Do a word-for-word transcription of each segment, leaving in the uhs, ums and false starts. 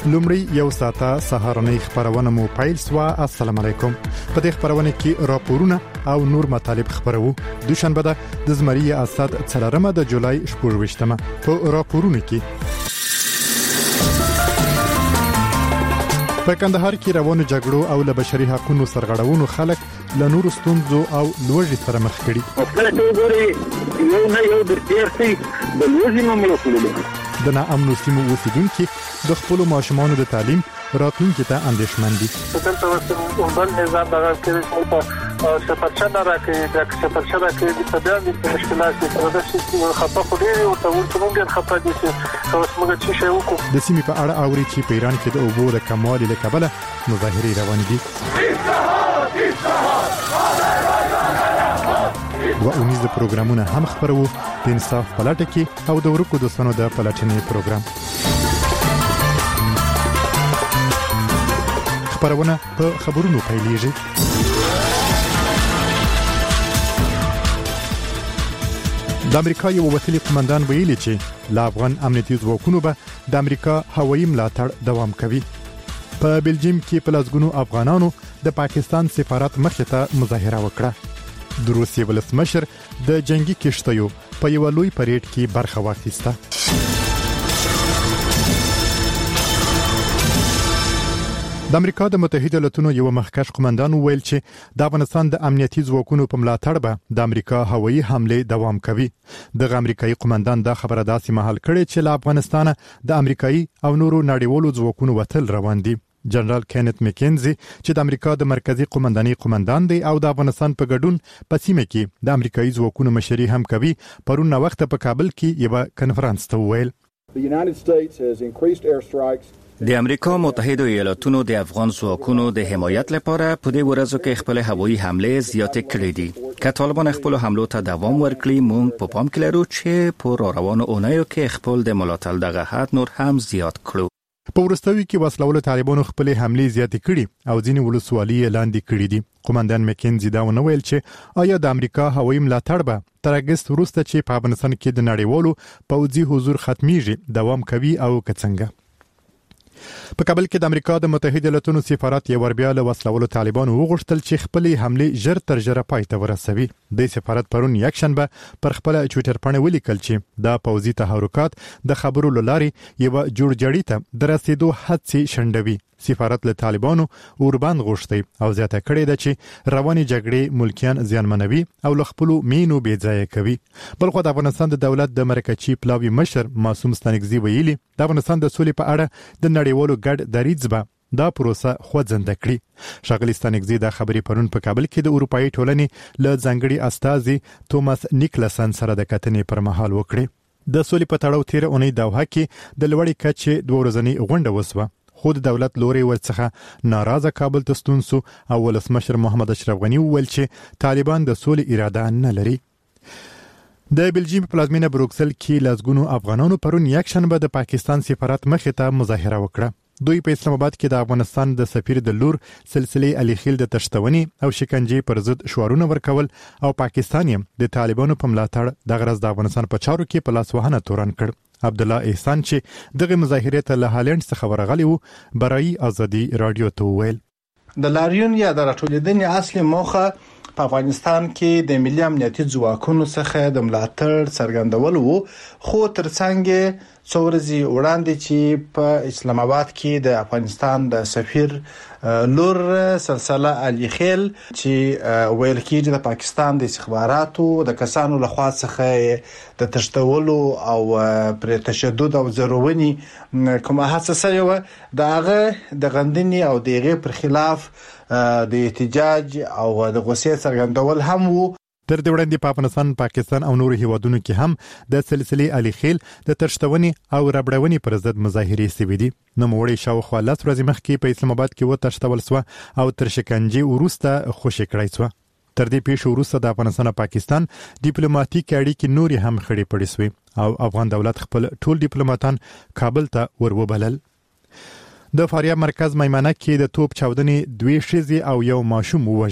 لومړی یو ساعته سهارنۍ خبرونه مو پیل سوا. السلام علیکم. په دې خبرونه کې راپورونه او نور مطالب خبرو. دوشنبه ده د زمری اسد څلورمه د جولای شپږویشتمه. په راپورونه کې په کندهار کې روانو جګړو او ل بشري حقوقو سرغړونو خلک له نورو ستونزو او لوږې سره مخ کړي. خپل ته ګوري یو نه یو د تیرسي د لوږې نوم یو کولو. د ناامنو سیمو اوسیدونکو د خپل ماشومانو د تعلیم راتلونکي ته اندېښمن دي. څنګه تاسو اونبل نظام دغه کې په سفرچنه راکې د سفرچنه کې د طبيعي مشکلات د شي خطا خوري او ته ورته خطا دي چې اوس موږ چې شی وکړو. د سیمې په اړه اوري چې په ایران کې د اوبو د کموالي له کبله مظاهرې روان دي. و امیز د پروګرامونه هم خبرو د انصاف پلاټه کې او د ورکو د سنو د پلاټنې پروګرام. خبرونه په خبرونو پیلېږي. د امریکا یو وکیل قومندان ویلي چې لا افغان امنیتي ځواکونو به د امریکا هوایي ملاتړ دوام کوي. په بلجیم کې په لسګونو افغانانو د پاکستان سفارت مخې ته مظاهره وکړه. د روسیې ولسمشر د جنگي کشتیو په یو لوی پریډ کې برخه واخیسته. د امریکا د متحده ایالاتونو یو مخکښ قومندان ویل چې د افغانستان د امنیتي ځواکونو په ملاتړ به د امریکا هوایي حمله دوام کوي. د امریکایي قومندان دا خبره داسې مهال کړې چې له افغانستانه د امریکایي او نورو نړیوالو ځواکونو وتل روان دي. جنرال کینت مکینزي چې د امریکا د مرکزی قومنداني قومندان دی او د افغانستان په ګډون په سیمه کې د امریکایي ځواکونو مشري هم کوي، پرون نو وخت په کابل کې یو کنفرانس ته ویل. د امریکا متحده ایالاتونو د افغان ځواکونو د حمایت لپاره په دې ورځو کې خپل هوایي حمله زیاتې کړې دي. که طالبان خپل حملو ته دوام ورکړي، موږ په پام کې لرو چې په روانو اونیو کې خپل د ملاتړ دغه حد نور هم زیات کړو. په ورستوي کې وسلوال طالبانو خپل حمله زیاتې کړي او ځینې ولسوالۍ لاندې کړي دي. قومندان مکینزي دا ونه ویل چې آیا د امریکا هوایي ملاتړ به تر اگست وروسته چې په افغانستان کې د نړیوالو پوځي حضور ختميږي دوام کوي او کڅنګه. په کابل کې د امریکا د متحده ایالاتونو سفارت یو وربیا له وسلوالو طالبانو وغوښتل چې خپل حمله ژر تر ژره پای ته ورسوي. د سفارت پرون یک شنبه پر خپل ټوئیټر باندې ولیکل چې دا پوځي تحرکات د خبرو لاري یو جوړجاړي ته درسېدو هڅې شندوي. سفارت له طالبانو اوربان غوښتي او زیاته کړې ده چې رواني جګړې ملکیان زیانمنوي او لخپلو مینو بې ځای کوي. بلخو د افغانستان د دولت د مرکزی پلاوی مشر معصوم ستانکزی ویلي د افغانستان د سولې په اړه د نړیوالو ګډ دریځ به دا پروسه خوځنده کړي. ښاغلي ستانکزی دا خبرې پرون په کابل کې د اروپאי ټولنې له ځانګړي استازي توماس نیکلسن سره د کتنې پر مهال وکړي. د سولې په تړاو تیر اونۍ دوحه کې د لوړې کچې دوه ورځنۍ غونډه وسوه. خود دولت لوري ورڅخه ناراضه کابل ته ستون سو او ولسمشر محمد اشرف غنی وویل چې طالبان د سولې اراده نه لري. د بلجیم پلازمینه بروکسل کې لسګونو افغانانو پرون یک شنبه د پاکستان سفارت مخې ته مظاهره وکړه. دوی په اسلام آباد کې د افغانستان د سفیر د لور سلسله علي خیل د تشتونې او شکنجې پر ضد شعارونه ورکول او پاکستان د طالبانو په ملاتړ د غرض د افغانستان په چارو کې په لاس وهنه تورن کړ. عبد الله احسان چې دغه مظاهره ته له هالند څخه ورغلی وو، برای ازادي رادیو ته ویل د لاریون یا د راټولېدنې اصلي موخه په افغانستان کې د ملي امنیتي ځواکونو څخه د ملاتړ څرګندول وو، خو ترڅنګ څو ورځې وړاندې چې په اسلام آباد کې د افغانستان د سفیر لور سلسله علي خیل چې ویل کېږي د پاکستان د استخباراتو د کسانو لخوا څخه د تشتولو او پر تشدد او ضروري کومه حساسه یو د هغه د غندنې او دغه پر خلاف د احتجاج او د غوسې څرګندول هم وو. تر دې وړاندې په افغانستان، پاکستان او نورو هیوادونو کې هم د سلسله علي خیل د تشتونې او ربړونې پر ضد مظاهرې شوې دي. نو موړې شاوخوا لس ورځې مخکې په اسلام آباد کې وتښتول سو او تر شکنجې وروسته خوشي کړای سو. تر دې پیښو وروسته د افغانستان او پاکستان ډیپلوماټیک اړیکې نوري هم خړې پړې سوې او افغان دولت خپل ټول ډیپلوماټان کابل ته وروبلل. د فاریاب مرکز میمنه کې د توپ چاودنې دوه ښځې او یو ماشوم ووژل.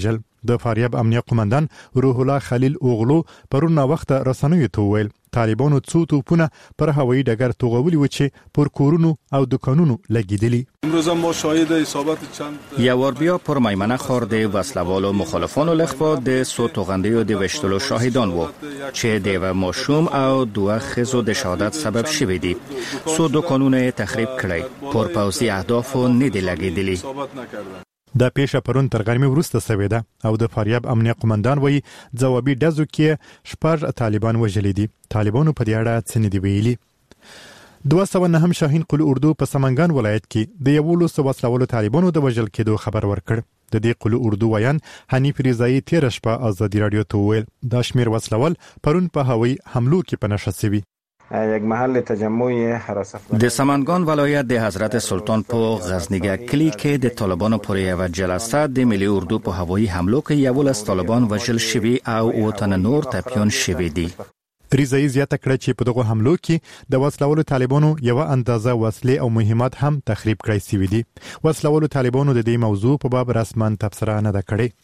د فاریاب امنیه قومندان روح الله خلیل اوغلو پرون وخت رسنیو ته ویل طالبانو څو توپونه پر هوایي ډګر توغولي و چې پر کورونو او دکانونو لګیدلی. امروز ما شاهد اصابت چند یوار بیا پر میمنه خورد وسلوال و مخالفانو لخوا د سوتوغنده و د وشتلو شاهدان و چې د ماشوم او دوه خزو د شهادت سبب شوی دی. سو دکانونه تخریب کړی، پر پوځي اهدافو نه دی لګیدلی. دا پیښه پرون تر غرمې وروسته شوې ده او د فاریاب امنیه قومندان وایي ځوابي ډزو کې شپږ طالبان وژلي دي. طالبانو په دې اړه څه نه دي ویلي. دوه سوه نهم شاهین قل اردو په سمنګان ولایت کې د یولسو وسلوالو طالبانو د وژل کېدو خبر ورکړ. د دې قل اردو ویان حنیف رضایی تیر شپه ازادي رادیو ته وویل دا شمیر وسلوال پرون په هوایي حملو کې په نښه شوي. یک محل تجمع حراست د سمنگان ولایت د حضرت سلطان په غزنیګه کلی کې د طالبانو پر یو جلسه د ملي اردو په هوایي حملو کې یولس طالبان وژل شوي او او تن نور ټپیان شوي دي. رضایی زیاته کړه چې په دغه حملو کې د وسلوالو طالبانو یو اندازه وسلې او مهمات هم تخریب کړای شوي دي. وسلوالو طالبانو د دې موضوع په باب رسماً تبصره نه ده کړې.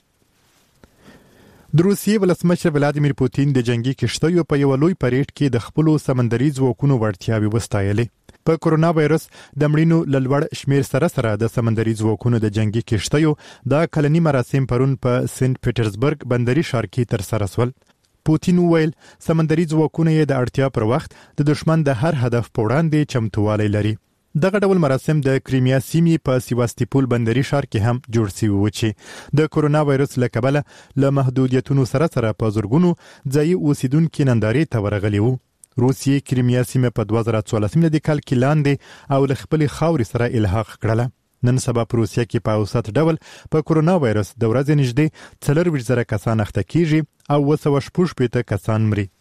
د روسیې ولسمشر ولادیمیر پوتین د جنگي کشتیو په یو لوی پریډ کې د خپل سمندري ځواکونو وړتیاوې وستایلې. په کورونا وایرس د مړینو لړوړ شمیر سره سره د سمندري ځواکونو د جنگي کشتیو د کلنی مراسم پرون په سنت پیټرزبرګ بندري ښار کې تر سره سول. پوتین ویل سمندري ځواکونه یې د اړتیا پر وخت د دشمن د هر هدف په وړاندې چمتووالی لري. دغه ډول مراسم د کریمیا سیمې په سیواستیپول بندري ښار کې هم جوړ شوي و چې د کورونا وایرس له کبله له محدودیتونو سره سره په زرګونو ځایي اوسیدونکي نندارې ته ورغلي وو. روسیې کریمیا سیمه په دوه زره څوارلسم کال کې لاندې او له خپلې خاورې سره الحاق کړله. نن سبا په روسیه کې په اوسط ډول په کورونا وایرس د ورځې نږدې څلرویشت زره کسان اخته کیږي او اوه سوه شپږ شپېته کسان مري.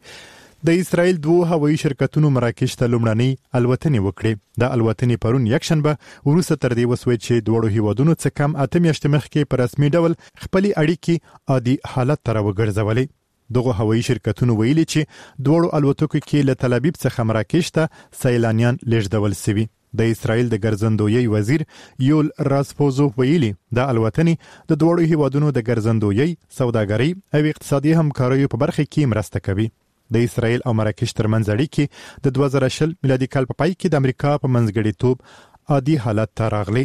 د اسرائیل دوه هوایي شرکتونو مراکش ته لومړنۍ الوتنې وکړې. د الوتنې پرون یکشنبه وروسته تر دې وسوې چې دواړو هیوادونو څخه کم اته میاشتې مخکې په رسمي ډول خپلې اړیکې عادي حالت ته راوګرځولې. دغه هوایي شرکتونو ویلي چې دواړو الوتکو کې له تل ابیب څخه مراکش ته سیلانیان لیږدول شوي. د اسرائیل د ګرځندویي وزیر یول راسپوزو ویلي د الوتنې د دواړو هیوادونو د ګرځندویي، سوداګرۍ او اقتصادي همکاریو په برخه کې مرسته کوي. د اسرائیل او مراکش ترمنځ اړیکې د دوه زره شل میلادي کال په پای کې د امریکا په منځګړیتوب عادي حالت ته راغلي.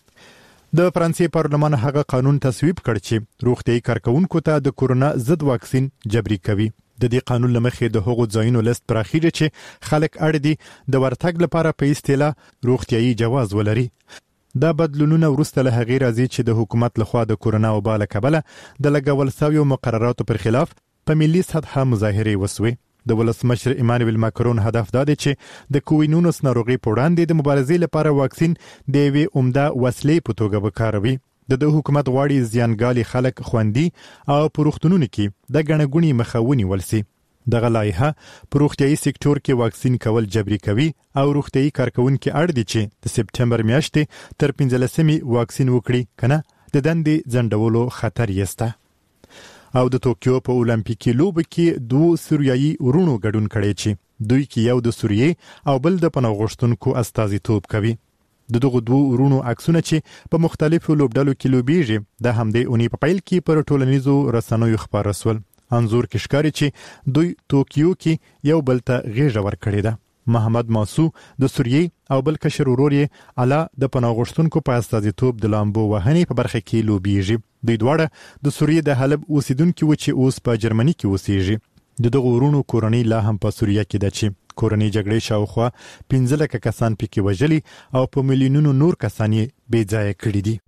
د فرانسې پارلمان هغه قانون تصویب کړ چې روغتیايي کارکونکو ته د کورونا ضد واکسین جبري کوي. د دې قانون لمخې د هغو ځایونو لیست پراخیږي چې خلک اړ دي د ورتګ لپاره په اصطلاح روغتیايي جواز ولري. دا بدلونونه وروسته له هغې راځي چې د حکومت لخوا د کورونا وبا له کبله د لګول شویو مقرراتو پر خلاف په ملي سطحه مظاهرې وسوې. د ولسمشر ایمانویل ماکرون هدف دا دی چې د کووینونس ناروغي په وړاندې د مبارزې لپاره واکسین د یوې عمده وسیلې په توګه وکاروي. د د حکومت غواړي زیانګالي خلک خوندي او په روغتونونو کې د ګڼه ګوڼې مخه ونیول شي. دغه لایحه په روغتیايي سکتور کې واکسین کول جبري کوي او روغتیايي کارکونکي اړ دي چې د سپټمبر میاشتې تر پنځلسمې واکسین وکړي کنه د دندې ځنډولو خطر یسته. او د توکیو په اولمپیکي لوبو کې دوه سوریایي ورونو ګډون کړي چې دوی کې یو د سوریې او بل د پناه غوښتونکو استازیتوب کوي. د دغه دوه ورونو عکسونه چې په مختلفو لوبډلو کې لوبېږي د همدې اونۍ په پیل کې پر ټولنیزو رسنیو خبر رسول. انځور کې ښکاري چې دوی توکیو کې یو بل ته غېږه ورکړې ده. محمد ماسو د سوریې او بل کشر ورور یې علا د پناه غوښتونکو په استازیتوب د لامبو وهنې په برخه کې لوبېږي. دوی دواړه د سوریې د حلب اوسیدونکي و چې اوس په جرمني کې اوسېږي. د دغه ورونو کورنۍ لا هم په سوریه کې ده چې کورنۍ جګړې شاوخوا پنځه لکه کسان پکې وژلي او په میلیونونو نور کسان یې بې ځایه کړي دي.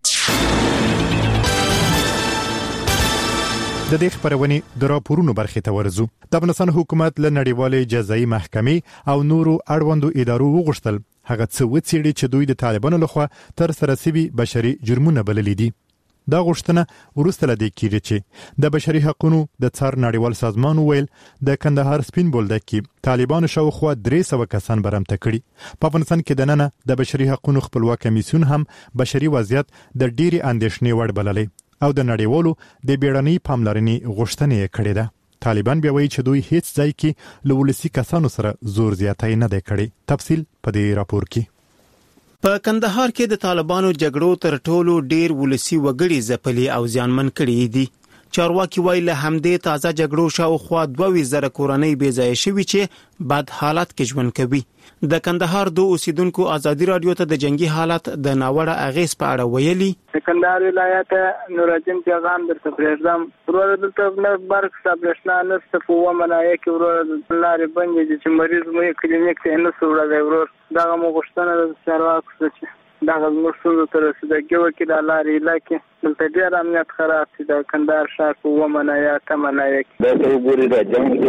د دې خبرونې د راپورونو برخې ته ورځو. د افغانستان حکومت له نړیوالې جزایي محکمې او نورو اړوندو ادارو وغوښتل هغه څه وڅېړي چې دوی د طالبانو لخوا تر سره شوي بشري جرمونه بللي دي. دا غوښتنه وروسته له دې کېږي چې د بشري حقوقو د څار نړیوال سازمان ویل د کندهار سپین بولدک کې طالبانو شاوخوا درې سوه کسان برمته کړي. په افغانستان کې دننه د بشري حقوقو خپلواک کمیسیون هم بشري وضعیت د ډېرې اندېښنې وړ بللی او د نړیوالو د بیړنۍ پاملرنې غوښتنه یې کړې ده. طالبان بیا وایي چې دوی هیڅ ځای کې له ولسي کسانو سره زور زیاتی نه دی کړی. تفصیل په دې راپور کې. په کندهار کې د طالبانو جګړو تر ټولو ډیر ولسی وګړي ځپلي او ځانمن کړي دي. چارواکي وایي له همدې تازه جګړو شاوخوا دوه ویشت زره کورنۍ بې ځایه شوي چې بد حالت کې ژوند کوي. د کندهار دو اوسیدونکو ازادي رادیو ته د جنگي حالت د ناوړه اغیز په اړه ویلي. د کندهار ولایت نورالدین پیغام درته پرېږدم. ورور دلته نه برق سابرشنا نسته په ومنایه کې ورور لارې بندې دي چې مریض مو کلینیک ته نه سوړه ورور دغه مو غوښتنه د چارواکو څخه دغه مرسوم تر رسیدګي وکړي د لارې علاقې دلته ډېر امنیت خراب دي. د کندهار ښار په ومنایه تمنایه کې دا ته وګورئ د جنګ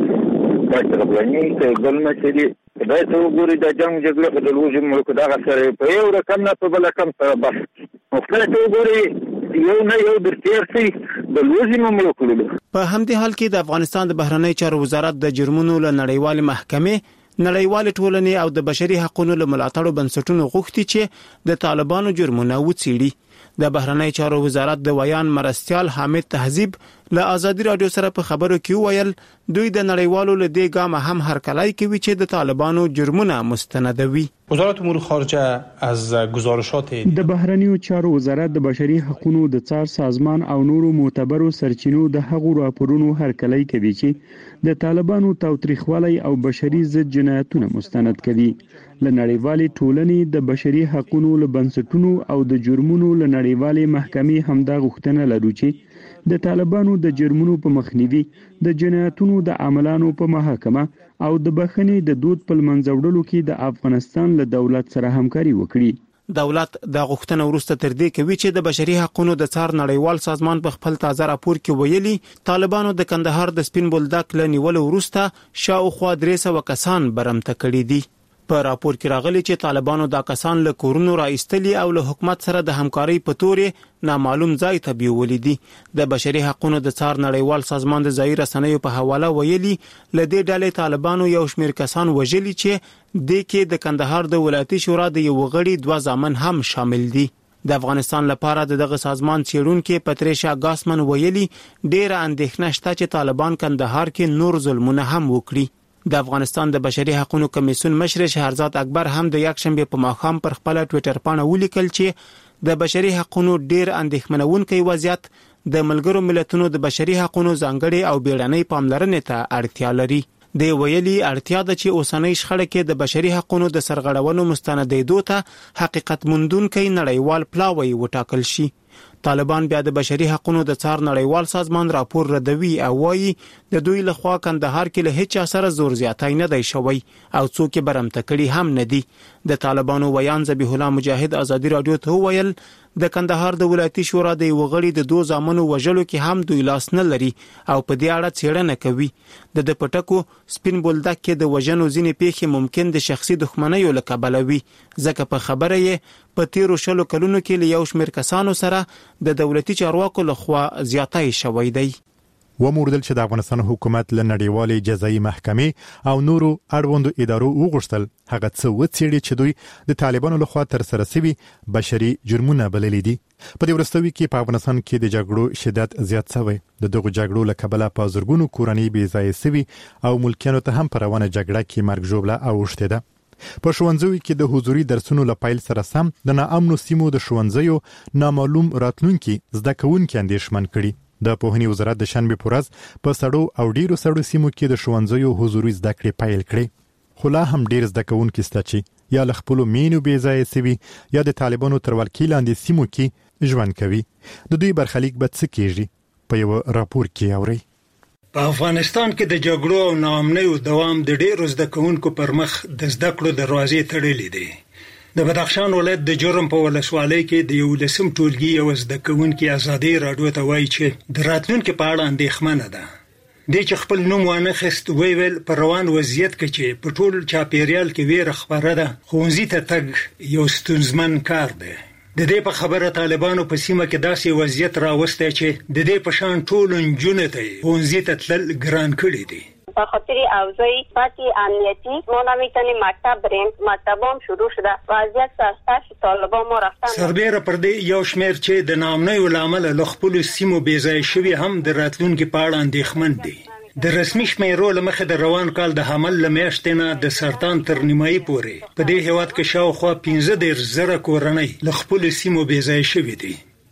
کې پاتې غوښني کې بل مسلې دا ته وګورئ د جنګ جګړه په دلوجه ملک دغه سره په یو رقم نه په بل رقم سره بس مختلف وګورئ یو نه یو د تیرسي د لوزي مملوک لري. په همدې حال کې د افغانستان د بهرنی چارو وزارت د جرمونو له نړیوال محکمې نړیوال ټولنې او د بشري حقوقو له ملاتړو بنسټونو غوښتي چې د طالبانو جرمونه وڅېړي. د بهرنی چارو وزارت د ویان مرستيال حامد تهذیب له ازادي رادیو سره په خبرو کې ویل دوی د نړیوالو له دې ګامه هم هرکلی کوي چې د طالبانو جرمونه مستندوي. وزارت امور خارجه از گزارشات د بهرنیو چارو وزارت د بشري حقوقو د څار سازمان او نورو معتبرو سرچینو د هغو راپورونو هرکلی کوي چې د طالبانو تاوتریخوالی او بشري ضد جنایتونه مستند کوي. له نړیوالې ټولنې د بشري حقوقو له بنسټونو او د جرمونو له نړیوالې محکمې همدا غوښتنه لرو چې د طالبانو د جرمونو په مخنیوي د جنایتونو د عملانو په محاکمه او د بخښنې د دود په منځوړلو کې د افغانستان له دولت سره همکاري وکړي. دولت د غوښتنه ورسته تر دې کوي چې د بشري حقوقو د څار نړیوال سازمان په خپل تازه راپور کې ویلي طالبانو د کندهار د سپین بولدک له نیولو وروسته شاوخوا درې سوه کسان برمته کړي دي. په راپور کې راغلي چې طالبانو دا کسان له کورونو راایستلي او له حکومت سره د همکارۍ په تورې نامعلوم ځای ته بیولي دي. د بشري حقوقو د څار نړیوال سازمان د ځایي رسنیو په حواله ویلي له دې ډلې طالبانو یو شمېر کسان وژلي چې د کې د کندهار د ولایتي شورا د یو غړي دوه زامن هم شامل دي. د افغانستان لپاره دغه سازمان څېړونکي پتریشا ګاسمن ویلي ډېره اندېښنه شته چې طالبان کندهار کې نور ظلمونه هم وکړي. د افغانستان د بشري حقوقو کمیسیون مشر شهرزاد اکبر هم د یکشنبه په ماښام پر خپل ټوئیټر باندې ولیکل چې د بشري حقوقو ډېر اندېښمنونکي وضعیت د ملګرو ملتونو د بشري حقوقو ځانګړي او بیړنۍ پاملرنې ته اړتیا لري. د ویلي اړتیا ده چې اوسنۍ شخړه کې د بشري حقوقو د سرغړونو مستندېدو ته حقیقت موندونکي نړیوال پلاوی وټاکل شي. طالبان بیا د بشري حقوقو د څار نړیوال سازمان راپور ردوي او وایي د دوی لخوا کندهار کې له هیڅ سره زور زیاتی نه دی شوی او څوک برمته کړي هم نه دي. د طالبانو ویان ذبیح الله مجاهد ازادي رادیو ته ویل د کندهار د ولایتي شورا د یو غړي د دوه زامنو وژلو کې هم دوی لاس نه لري او په دې اړه څېړنه کوي. د د پټکو سپین بولدک کې د وژنو ځینې پیښې ممکن د شخصي دښمنیو له کبله وي ځکه په خبره یې په تیرو شلو کلونو کې له یو شمېر کسانو سره د دولتي چارواکو لخوا زیاتی شوی دی. وموردل چې د افغانستان حکومت له نړیوالې جزایي محکمې او نورو اړوندو ادارو وغوښتل هغه څه وڅېړي چې دوی د طالبانو لخوا تر سره شوي بشري جرمونه بللي دي. په دې وروستیو کې په افغانستان کې د جګړو شدت زیات شوی. د دغو جګړو له کبله په زرګونو کورنۍ بې ځایه شوي او ملکیانو ته هم په روانه جګړه کې مرګ ژوبله اوښتې ده. په ښوونځیو کې د حضوري درسونو له پیل سره سم د ناامنو سیمو د ښوونځیو نامعلوم راتلونکي زده کوونکي اندېښمن کړي. د پوهنې وزارت د شنبې په ورځ په سړو او ډیرو سړو سیمو کې د ښوونځیو حضوري زده کړې پیل کړې. خو لا هم ډیر زده کوونکي شته چې یا له خپلو مینو بې ځایه شوي یا د طالبانو تر ولکې لاندې سیمو کې ژوند کوي. د دوی برخلیک به څه کېږي په یو راپور کې اورئ. په افغانستان کې د جګړو او ناامنیو دوام د ډیرو زده کوونکو پر مخ د زده کړو دروازې تړلې دي. د بدخشان ولایت د جرم په ولسوالۍ کې د یو لسم ټولګي یو زده کوونکي ازادي رادیو ته وایي چې د راتلونکي په اړه اندېښمنه ده. د چې خپل نوم وانخیست ویل په روان وضعیت کې چې په ټول چاپیریال کې ویره خپره ده ښوونځي ته تګ یو ستونزمن کار دی. د دې په خبره طالبانو په سیمه کې داسې وضعیت راوستی چې د دې په شان ټول نجونې ته ښوونځي ته تلل ګران کړي دي. به خاطر اوضاع بد امنیتی ما نمیتونیم مکتب بریم. مکتبام شروع شده وضعیت سخته شد. طالبان ما رفتن سربیره پر دې یو شمېر چې د ناامنیو له امله له خپلو سیمو بې ځایه شوي هم د راتلونکي په اړه اندېښمن دي. د رسمي شمیرو له مخې د روان کال د حمل له میاشتې نه د سرطان تر نیمایي پورې په دې هېواد کې شاوخوا پنځه دېرش زره کورنۍ له خپلو سیمو بې ځایه شوي دي.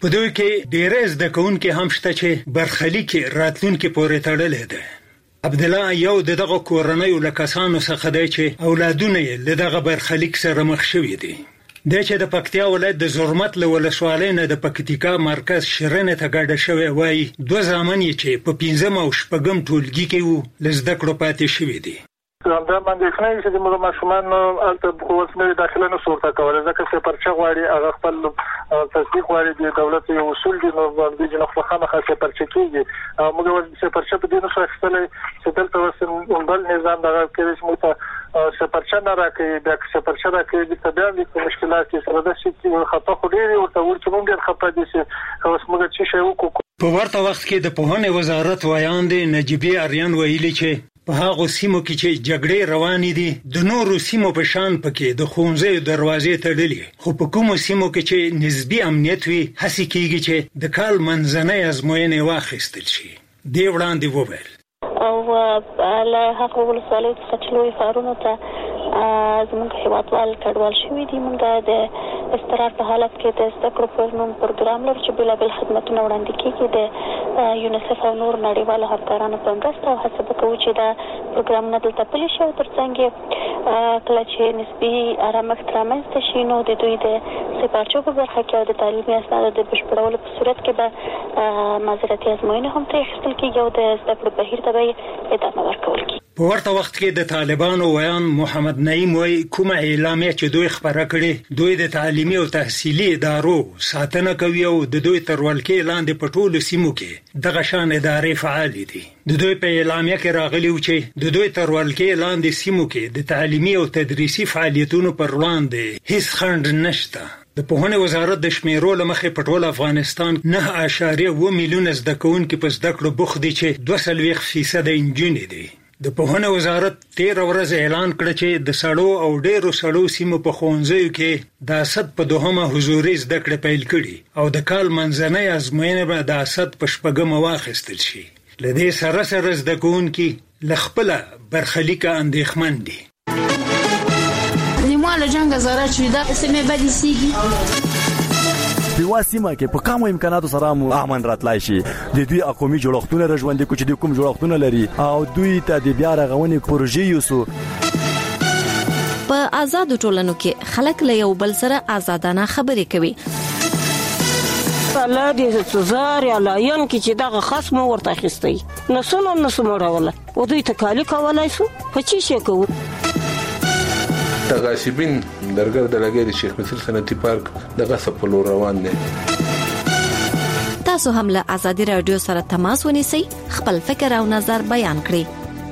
په دوی کې ډېر زده کوونکي هم شته چې برخلیک راتلونکي پورې تړلې ده. عبد الله یو دغه کورنۍ له کسانو څخه دی چې اولادونه یې له دغه برخلیک سره مخ شوي دي. د چې د پکتیا ولایت د زرمت له ولسوالۍ نه د پکتیکا مرکز شرنه ته ګډه شوی وای دوه ځامن یې چې په پنځم او شپږم ټولګي کې وو لزده کړو پاتې شوی دي. دا باندې ښنه چې موږ ماشومان البته اوسنۍ داخله نه صورت کوله ځکه چې پرچا غواړي هغه خپل تصدیق غواړي د دولت یو اصول دي نو باندې جن خو خامخا چې پرچا کیږي موږ چې پرچا په دې نو شخصله چې دلته وسن بل نظام دغه کې چې موږ چې پرچا نه راکې د چې پرچا راکې د طبيعي مشکلات سره د شي خطا خو ډېری او ته ورته موږ خپه دي چې اوس موږ چې شی وکړو. په ورته وخت کې د پوهنې وزارت وایاند نجيبي اریان ویلي چې په هغه سیمو کې چې جګړې روانې دي د نورو سیمو په شان پکې د ښوونځیو دروازې تړلې خو په کومو سیمو کې چې نسبی امنیت وي هڅه کیږي چې د کال منځنۍ ازموینې واخیستل شي. دی وړاندې وویل او له هغه ولسوالیو څخه چې لوی ښارونو ته زموږ هیوادوال کډوال شوي دي. موږ د استقرار په حالت کې د زده کړو پر نوم پروګرام لرو چې بېلابېل خدمتونه وړاندې کېږي د یونیسف او نور نړیوالو همکارانو په مرسته او هڅه به کوو چې دا پروګرامونه دلته پلي شي او تر څنګ یې کله چې نسبي ارامښت رامنځته شي نو د دوی د سپارچو په برخه کې او د تعلیمي اسنادو د بشپړولو په صورت کې به معذرتي ازموینې هم ترې اخیستل کېږي او د زده کړو بهیر ته به یې ادامه ورکول کېږي. په ورته وخت کې د طالبانو ویان محمد نعیم وایي کومه اعلامیه چې دوی خبره کړې دوی د تعلیمي او تحصیلي ادارو ساتنه کوي او د دوی تر ولکې لاندې په ټولو سیمو کې دغه شان ادارې فعال دي. د دوی په اعلامیه کې راغلي و چې د دوی تر ولکې لاندې سیمو کې د تعلیمي او تدریسي فعالیتونو پر وړاندې هیڅ خنډ نشته. د پوهنې وزارت د شمیرو لمخې په ټول افغانستان نه اعشاریه اووه میلیونه زده کوونکي په زده کړو بوخت دي چې دوه څلوېښت فیصده نجونې دي. د پوهنې وزارت تیر ورځ اعلان کړ چې د سړو او ډېرو سړو سیمو په ښوونځیو کې د اسد په دوهمه حضوري زده کړې پیل کړي او د کال منځنۍ ازموینې به د اسد په شپږمه واخیستل شي. له دې سره سره زده کوونکي له خپله برخلیکه اندېښمن دي. له جنګ زاره چې دا سمې بدې سیږي په واسمه کې په کومو امکاناتو سره مو امن راتلای شي. د دوی اقومي جوړښتونه رژوندې کوي چې د کوم جوړښتونه لري او دوی ته د بیا رغونې پروژې یوسو. په آزادو ټولنو کې خلک له یو بل سره آزادانه خبرې کوي. الله دې تزار یا لاین کې چې دغه خصم ورته اخیستي نسونه نسمه راوله او دوی تکالی کولای شو په چی شي کوو. تغاشبین درګر د لګي د شیخ مسعود صنعتي پارک دغه سپلو روان دي. تاسو هم له ازادي رادیو سره تماس ونیسئ خپل فکر او نظر بیان کړئ.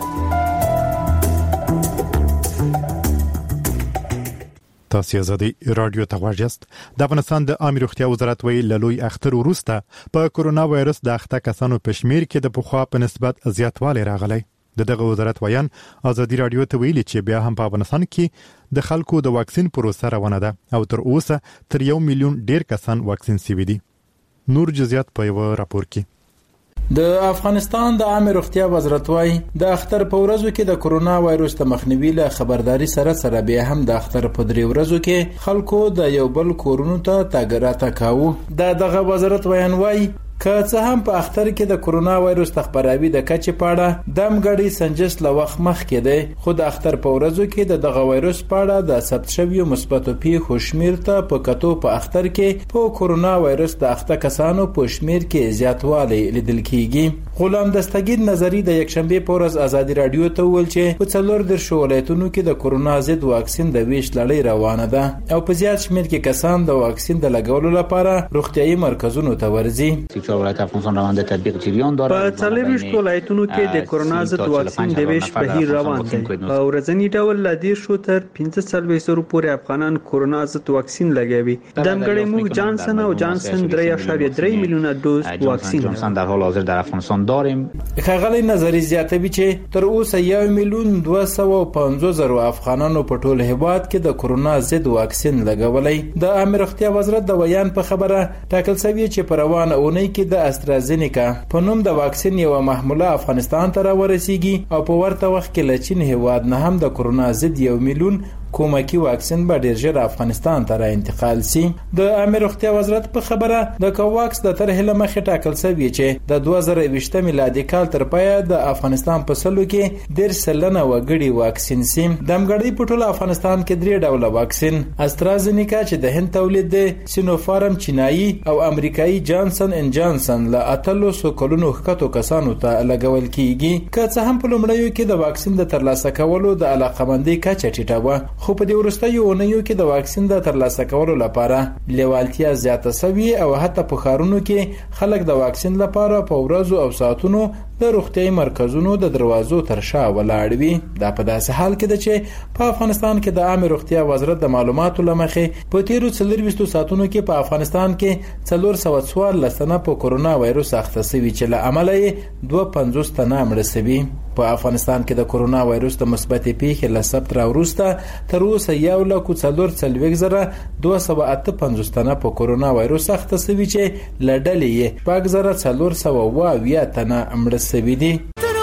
تاسو ازادي رادیو ته غواړئ. د افغانستان د عامه روغتیا وزارت ویل لوی اختر وروسته په کورونا وایرس د اخته کسانو په شمیر کې د پخوا په نسبت زیاتوالی راغلی. د دغه وزارت ویان ازادي رادیو ته ویلي چې بیا هم په افغانستان کې د خلکو د واکسین پروسه روانه ده او تر اوسه تر یو میلیون ډیر کسان واکسین شوي دي. نور جزئیات په یو راپور کې. د افغانستان د عامه روغتیا وزارت وايي د اختر په ورځو کې د کورونا وایرس د مخنیوي له خبرداري سره سره بیا هم د اختر په درې ورځو کې خلکو د یو بل کورونو ته تګ راتګ کاوه. د دغه وزارت ویان وايي که څه هم په اختر کې د کورونا وایرس د خبراوي د کچې پاړه دمګړی سنجش له وخت مخ کې دی خو د اختر په ورځو کې د دغه وایرس پاړه د ثبت شویو مثبتو پیښو شمیر ته په کتو په اختر کې په کورونا وایرس د اخته کسانو په شمیر کې زیاتوالی لیدل کیږي. غلام دستگیر نظری د یکشنبه په ورځ ازادي رادیو ته ویل چې په څلور در ولایتونو کې د کورونا ضد واکسین د ویش لړۍ روانه ده او په زیات شمیر کې کسان د واکسین د لګولو لپاره روغتيایي مرکزونو ته ورځي. ولایت افغانستان روان د تطبیق جریان داره. په څلوریشت ولایتونو کې د کورونا ضد واکسین د ویش بهیر روان دی. په ورځنی ډول ل دې شو تر پنځه څلوېښت زره پورې افغانان کورونا ضد واکسین لګوي. دمګړی موږ جانسن او جانسن درې اعشاریه درې میلیونه دوز واکسین جانسن در حال حاضر در افغانستان داریم. خغلی نظری زیاتوي چې تر اوسه یو میلیون دوه سوه و پنځوس زره افغانانو په ټول هیواد کې د کورونا ضد واکسین لګولای. د عامه روغتیا وزارت د ویان په خبره ټاکل شوی چې په روانه اونۍ کې د استرازینیکا په نوم د واکسین یو محموله افغانستان ته راورسیږي او په ورته وخت کې له چین هیواد نه هم د کورونا ضد یو میلیون کومکی واکسین به ډیر ژر افغانستان ته را انتقال سي. د عامه روغتیا وزارت په خبره د کوواکس د طرحې له مخې ټاکل شوی چې د دوه زره اووه میلادي کال تر پایه د افغانستان په سلو کې ډیر سلنه وګړي واکسین سي. د امګړۍ په ټول افغانستان کې درې ډوله واکسین استرازینیکا چې د هند تولید دی، سینوفارم چینایي او امریکایي جانسن ان جانسن له اتلو سو کلونو ښکتو کسانو ته لګول کیږي. که څه هم په لومړیو کې د واکسین د ترلاسه کولو د علاقمندۍ کچه ټیټه وه، خو په دې وروستیو اونیو کې د واکسین د ترلاسه کولو لپاره لیوالتیا زیاته شوې او حتی په ښارونو کې خلک د واکسین لپاره په ورځو او ساعتونو د روغتیايي مرکزونو د دروازو تر شا ولاړ وي. دا په داسې حال کې ده چې په افغانستان کې د عامه روغتیا وزارت د معلوماتو له مخې په تیرو څلورویشتو ساعتونو کې په افغانستان کې څلور سوه څوارلس تنه په کورونا وایروس اخته شوي چې له امله یې دوه پنځوس تنه مړه شوي. په افغانستان کې د کورونا وایروس د مثبتې پیښې له ثبت راوروسته تر اوسه یو لک څلور څلوېښت زره دوه سوه اته پنځوس تنه په کورونا وایروس اخته شوي چې له ډلې یې شپږ زره څلور سوه اووه اویا تنه مړه شوي دي.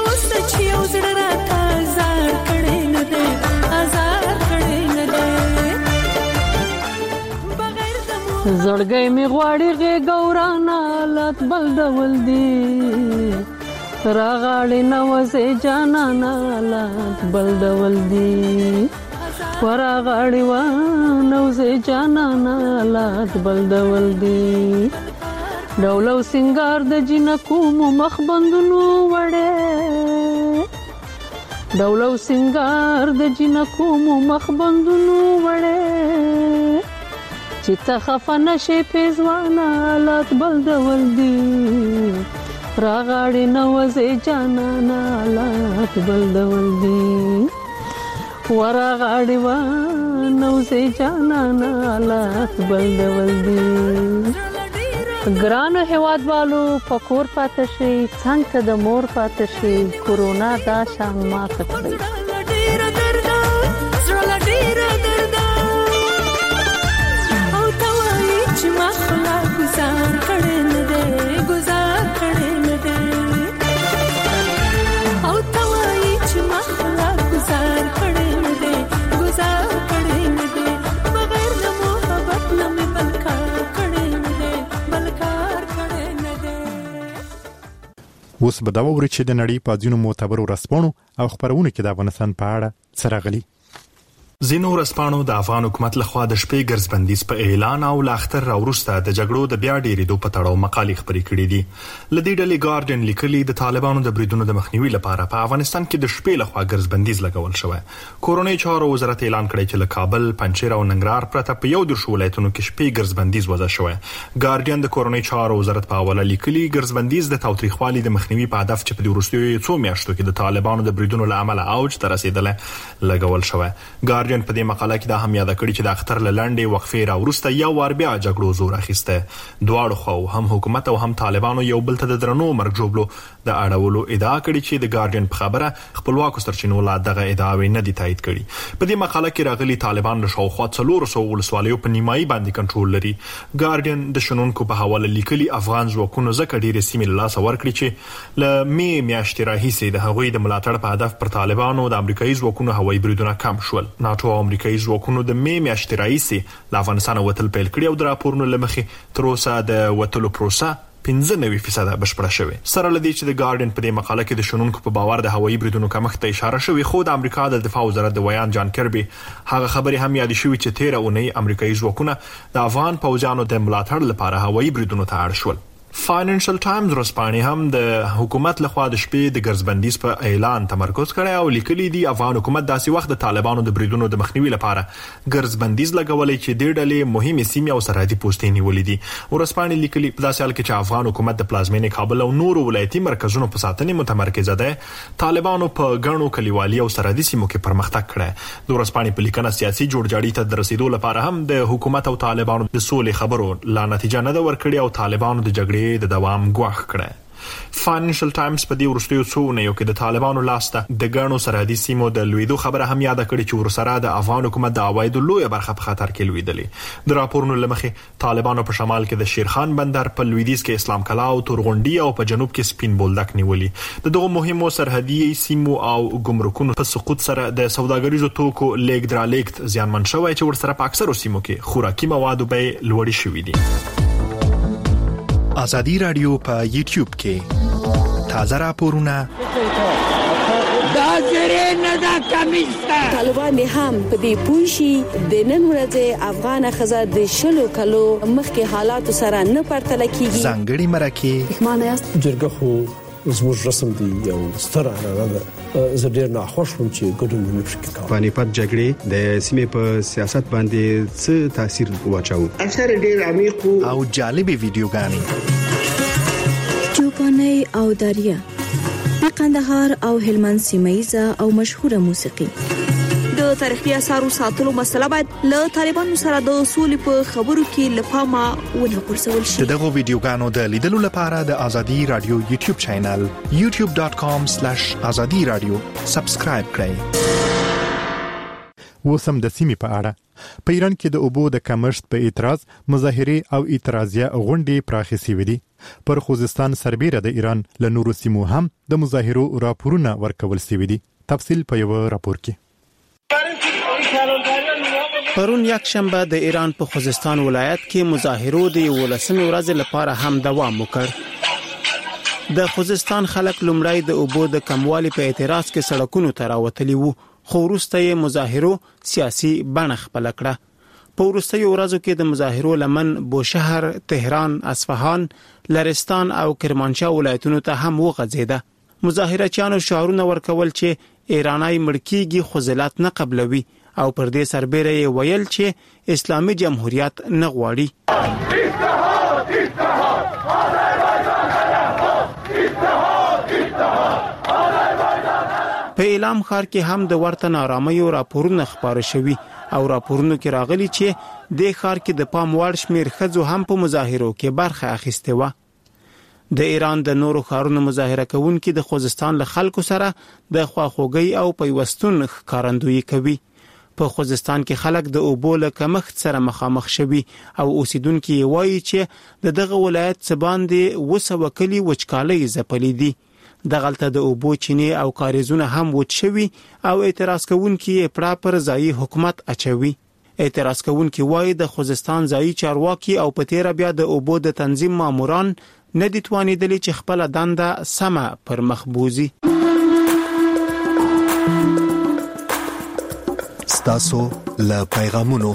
زړګی می غواړي غېږ حالات بل ډول دي، راغاړې نوځې جانانه حالات بل ډول دي، ورغاړې ونوځې جانانه حالات بل ډول دي. ډول او سنگار د جنکو مو مخ بندونو وړې، ډول او سنگار د جنکو مو مخ بندونو وړې، چې ته خفه نشې پیزوانه حالات بل ډول دي، راغاړې نوځې جانانه حالات بل ډول دي، ورغاړې ونوځې جانانه حالات بل ډول دي. ګرانو هیوادوالو پکور پاتې شي، څنګه ته د مور پاتې شي، کورونا دا شان ماته کړی. اوس به دا ووري چې د نړۍ په ځینو معتبرو ورځپاڼو او خبرونو کې د افغانستان په اړه څه راغلي. ځینو ورځپاڼو د افغان حکومت لخوا د شپې ګرځبندیز په اعلان او لاختر راوروسته د جګړو د بیا ډیرېدو په تړاو مقالې خپرې کړې دي. لدې ډلې ګارډین لیکلي د طالبانو د بریدونو د مخنیوي لپاره په افغانستان کې د شپې لخوا ګرځبندیز لګول شوی. کورونی چارو وزارت اعلان کړی چې له کابل، پنجشیر او ننګرهار پرته په یو د ولایتونو کې شپې ګرځبندیز وضع شوی. ګارډین د کورونی چارو وزارت په حواله لیکلي ګرځبندیز د تاوتریخوالي د مخنیوي په هدف چې په وروستیو څو میاشتو کې د طالبانو د بریدونو له امله اوج ته رسیدل لګول شوی. ګارډین په دې مقاله کې دا هم یاد کړی چې د اختر لنډې وقفې راوروسته یو وار بیا جګړو زور اخیسته. دواړو خو هم حکومت او هم طالبانو یو بل ته د درنو مرګ جوړلو د اړولو ادعا کړې چې د ګارډین په خبره خپلواکو سرچینو لا دغه ادعاوې نه دي تایید کړي. په دې مقاله کې راغلي طالبان له شاوخوا څلور سوه ولسوالیو په نیمایي باندې کنټرول لري. ګارډین د شنونکو په حواله لیکلي افغان ځواکونو ځکه ډېرې سیمې له لاسه ورکړي چې له مې میاشتې راهیسې د هغوی د ملاتړ په هدف پر طالبانو د امریکایي ځواکونو هوایي بریدونه کم شول. ناټو او امریکایي ځواکونو د مې میاشتې راهیسې له افغانستانه وتل پیل کړي او د راپورونو له مخې تر اوسه د وتلو پروسه پنځه نوي فیصده بشپړه شوې. سره لدی چې د ګارډین په دې مقاله کې د شنونکو په باور د هوایي بریدونو کمښت ته اشاره شوې، خو د امریکا د دفاع وزارت د ویان جان کربي هغه خبرې هم یاد شوې چې تیر اونۍ امریکایي ځواکونه د افغان پوځیانو د ملاتړ لپاره هوایي بریدونو ته اړ شول. فاینانشل ټایمز ورځپاڼې هم د حکومت لخوا د شپې د ګرځبندیز په اعلان تمرکز کړی او لیکلي دي افغان حکومت داسې وخت د طالبانو د بریدونو د مخنیوي لپاره ګرځبندیز لګولې چې د ډلې مهمه سیمې او سرحدي پوستې نیولې دي. ورځپاڼې لیکلي په داسې حال کې چې افغان حکومت د پلازمینې کابل او نورو ولایتي مرکزونو په ساتنې متمرکز دی، طالبانو په ګڼو کلیوالي او سرحدي سیمو کې پرمختګ کړی. د ورځپاڼې په لیکنه سیاسي جوړجاړي ته د رسیدو لپاره هم د حکومت او طالبانو د سولې خبرو لا نتیجه نه ده ورکړې او طالبانو د جګړې د دوام ګواښ کړی. فاینانشل ټایمز په دې وروستیو څو اونیو کې د طالبانو لاسته د ګڼو سرحدي سیمو د لویدو خبره هم یاد کړې چې ورسره د افغان حکومت د عوایدو لویه برخه په خطر کې لویدلې. د راپورونو لمخې طالبانو په شمال کې د شیرخان بندر، په لویدیځ کې اسلام کلا او تورغونډي او په جنوب کې سپین بولدک نیولي. د دغه مهمو سرحدي سیمو او ګمرکونو په سقوط سره د سوداګریزو توکو لیږد را لیږد زیانمن شوی چې ورسره په اکثرو سیمو کې خوراکي موادو بیې لوړې شوې دي. ازادي رادیو په یوټیوب کې تازه راپورونه دا زره نه دا کمیستا طالبان هم په دې پوښي د نن ورځې افغان خزه د شلو کلو مخکې حالات سره نه پرتل کیږي. ځانګړي مرکه معنی است جرګه خو زموږ رسم دی یو ستر اړه ده. زه ډیر نه خوښ وم چې ګډون ونه شي. پانیپت جګړې د سیمې په سیاست باندې څه تاثیر واچاو؟ اثر ډیر عمیق او جالب ویډیوګانې چوپاني او داریا د قندهار او هلمند سیمایزه او مشهوره موسیقي. د تاریخي اثارو ساتلو مسله باید له طالبانو سره د اصول په خبرو کې لپاره ونه غورځول شي. دغه ویډیوګانو د لیدلو لپاره د ازادي رادیو یوټیوب چینل یوټیوب ډاٹ کام سلیش ازادي رادیو سبسکرایب کړئ. وسم د سیمې په اړه په ایران کې د اوبو د کمښت په اعتراض مظاهره او اعتراضیه غونډې پراخې شوې دي. پر خوزستان سربېره د ایران له نورو سیمو هم د مظاهرو راپورونه ورکول شوي دي. تفصیل په یو راپور کې. پرون یک شنبه د ایران په خوزستان ولایت کې مظاهرو د ولسمې ورځ لپاره هم دوام وکړ. د خوزستان خلک لومړی د اوبو د کموالي په اعتراض کې سړکونو ته راوتلي وو، خو وروسته یې مظاهرو سیاسي بڼه خپله کړه. په وروستیو ورځو کې د مظاهرو لمن بوشهر، تهران، اصفهان، لرستان او کرمانشاه ولایتونو ته هم وغځېده. مظاهرچیانو شعارونه ورکول چې ایرانای مړکیږي خو ذلت نه قبلوي او پر دې سربېره یې ویل چې اسلامي جمهوریت نه غواړي. په اعلام ښار کې هم د ورته نارامیو راپورونه خپاره شوي او راپورونو کې راغلي چې د ښار کې د پام وړ شمیر ښځو هم په مظاهرو کې برخه اخیسته و. د ایران د نورو ښارونو مظاهره کوونکي د خوزستان له خلکو سره د خواخوږي او پیوستون ښکارندویي کوي. په خوزستان کې خلک د اوبو له کمښت سره مخامخ شوي او اوسیدونکي وایي چې د دغه ولایت څخه باندې وسوه کلی وچکالۍ ځپلې دي. دغلته د اوبو چینې او کاریزونه هم وچ شوي او اعتراض کوونکي یې پړه پر ځایي حکومت اچوي. اعتراض کوونکي وایي د خوزستان ځایي چارواکي او په تیره بیا د اوبو د تنظیم ماموران نه دي توانېدلي چې خپله دنده سمه پر مخ بوزي. ستاسو له پیغامونو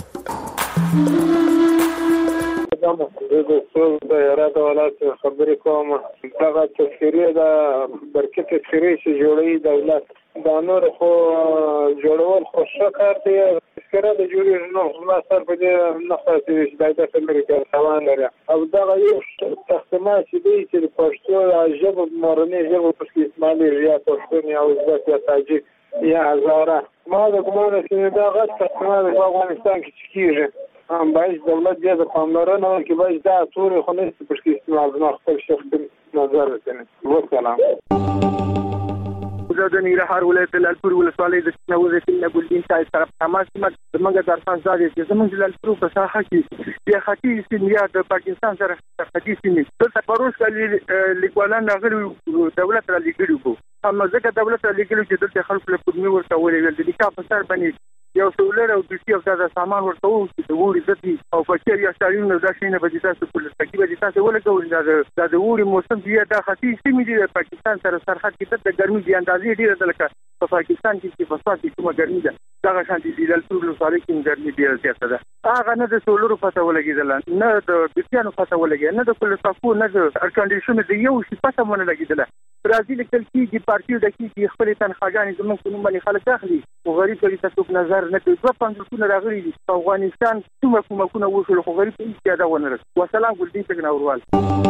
د ټول د اراده ولایت خبرې کوم. دغه تذکیرې د برکت تذکیرې چې جوړوي دولت دا نور خو جوړول خو ښه کار دی. تذکیره د جوړې نو ما سر په دې نه خاصې چې دا د امریکا روان لري او دغه یو تختما چې دی چې د پښتو ژبه مورنۍ ژبه په استعمالي یا پښتون یا ازبک یا تاجک یا هزاره ما د کومه چې دا غټ تختما د افغانستان کې کیږي هم باید دولت دې د پاملرنه وکړي. باید دا ټول خو نه په کې استعمال نه خپل شخصي نظر ورکړي. وسلام. زه د ننګرهار ولایت لالپور ولسوالۍ د نوزه کې ګلدین صاحب سره تماس کوم. زموږ د ارفان زاده چې زموږ د لالپور په ساحه کې د خطي سیمه د پاکستان سره خطي سیمه د پروس کلی لیکوالان غوړي دولت را لګړي کو. هم ځکه دولت را لګړي چې د خلکو له پدمي ورته ولې د نکاح په سر باندې یو سولر او د سی او د سامان ورته وو چې د ووري ځتي او فکر یا شارینو د شینه به تاسو په لټکی به تاسو ولګول دا د ووري موسم دی د خطي سیمه دی د پاکستان سره سرحد کې د ګرمي دی اندازې ډیره ده لکه په پاکستان کې چې په سوات کې کومه ګرمي ده دا شان دي د ټول لوساري کې ګرمي ډیره زیاته ده. هغه نه د سولر پته ولګیدل نه د بيتيانو پته ولګیدل نه د کل صفو نه د ایر کنډیشن دی یو شي پته مونږ لګیدل. برازیل کې کې پارټیو د کې خپل تنخواګانې زموږ په نوم باندې خلک اخلي او غریب کړي تاسو نظر نه کوي. دوه پنځه راغلي دي افغانستان کومه کومه کومه وشول خو غریب هیڅ یاد ونه رس. والسلام ګلدین څنګه اوروال.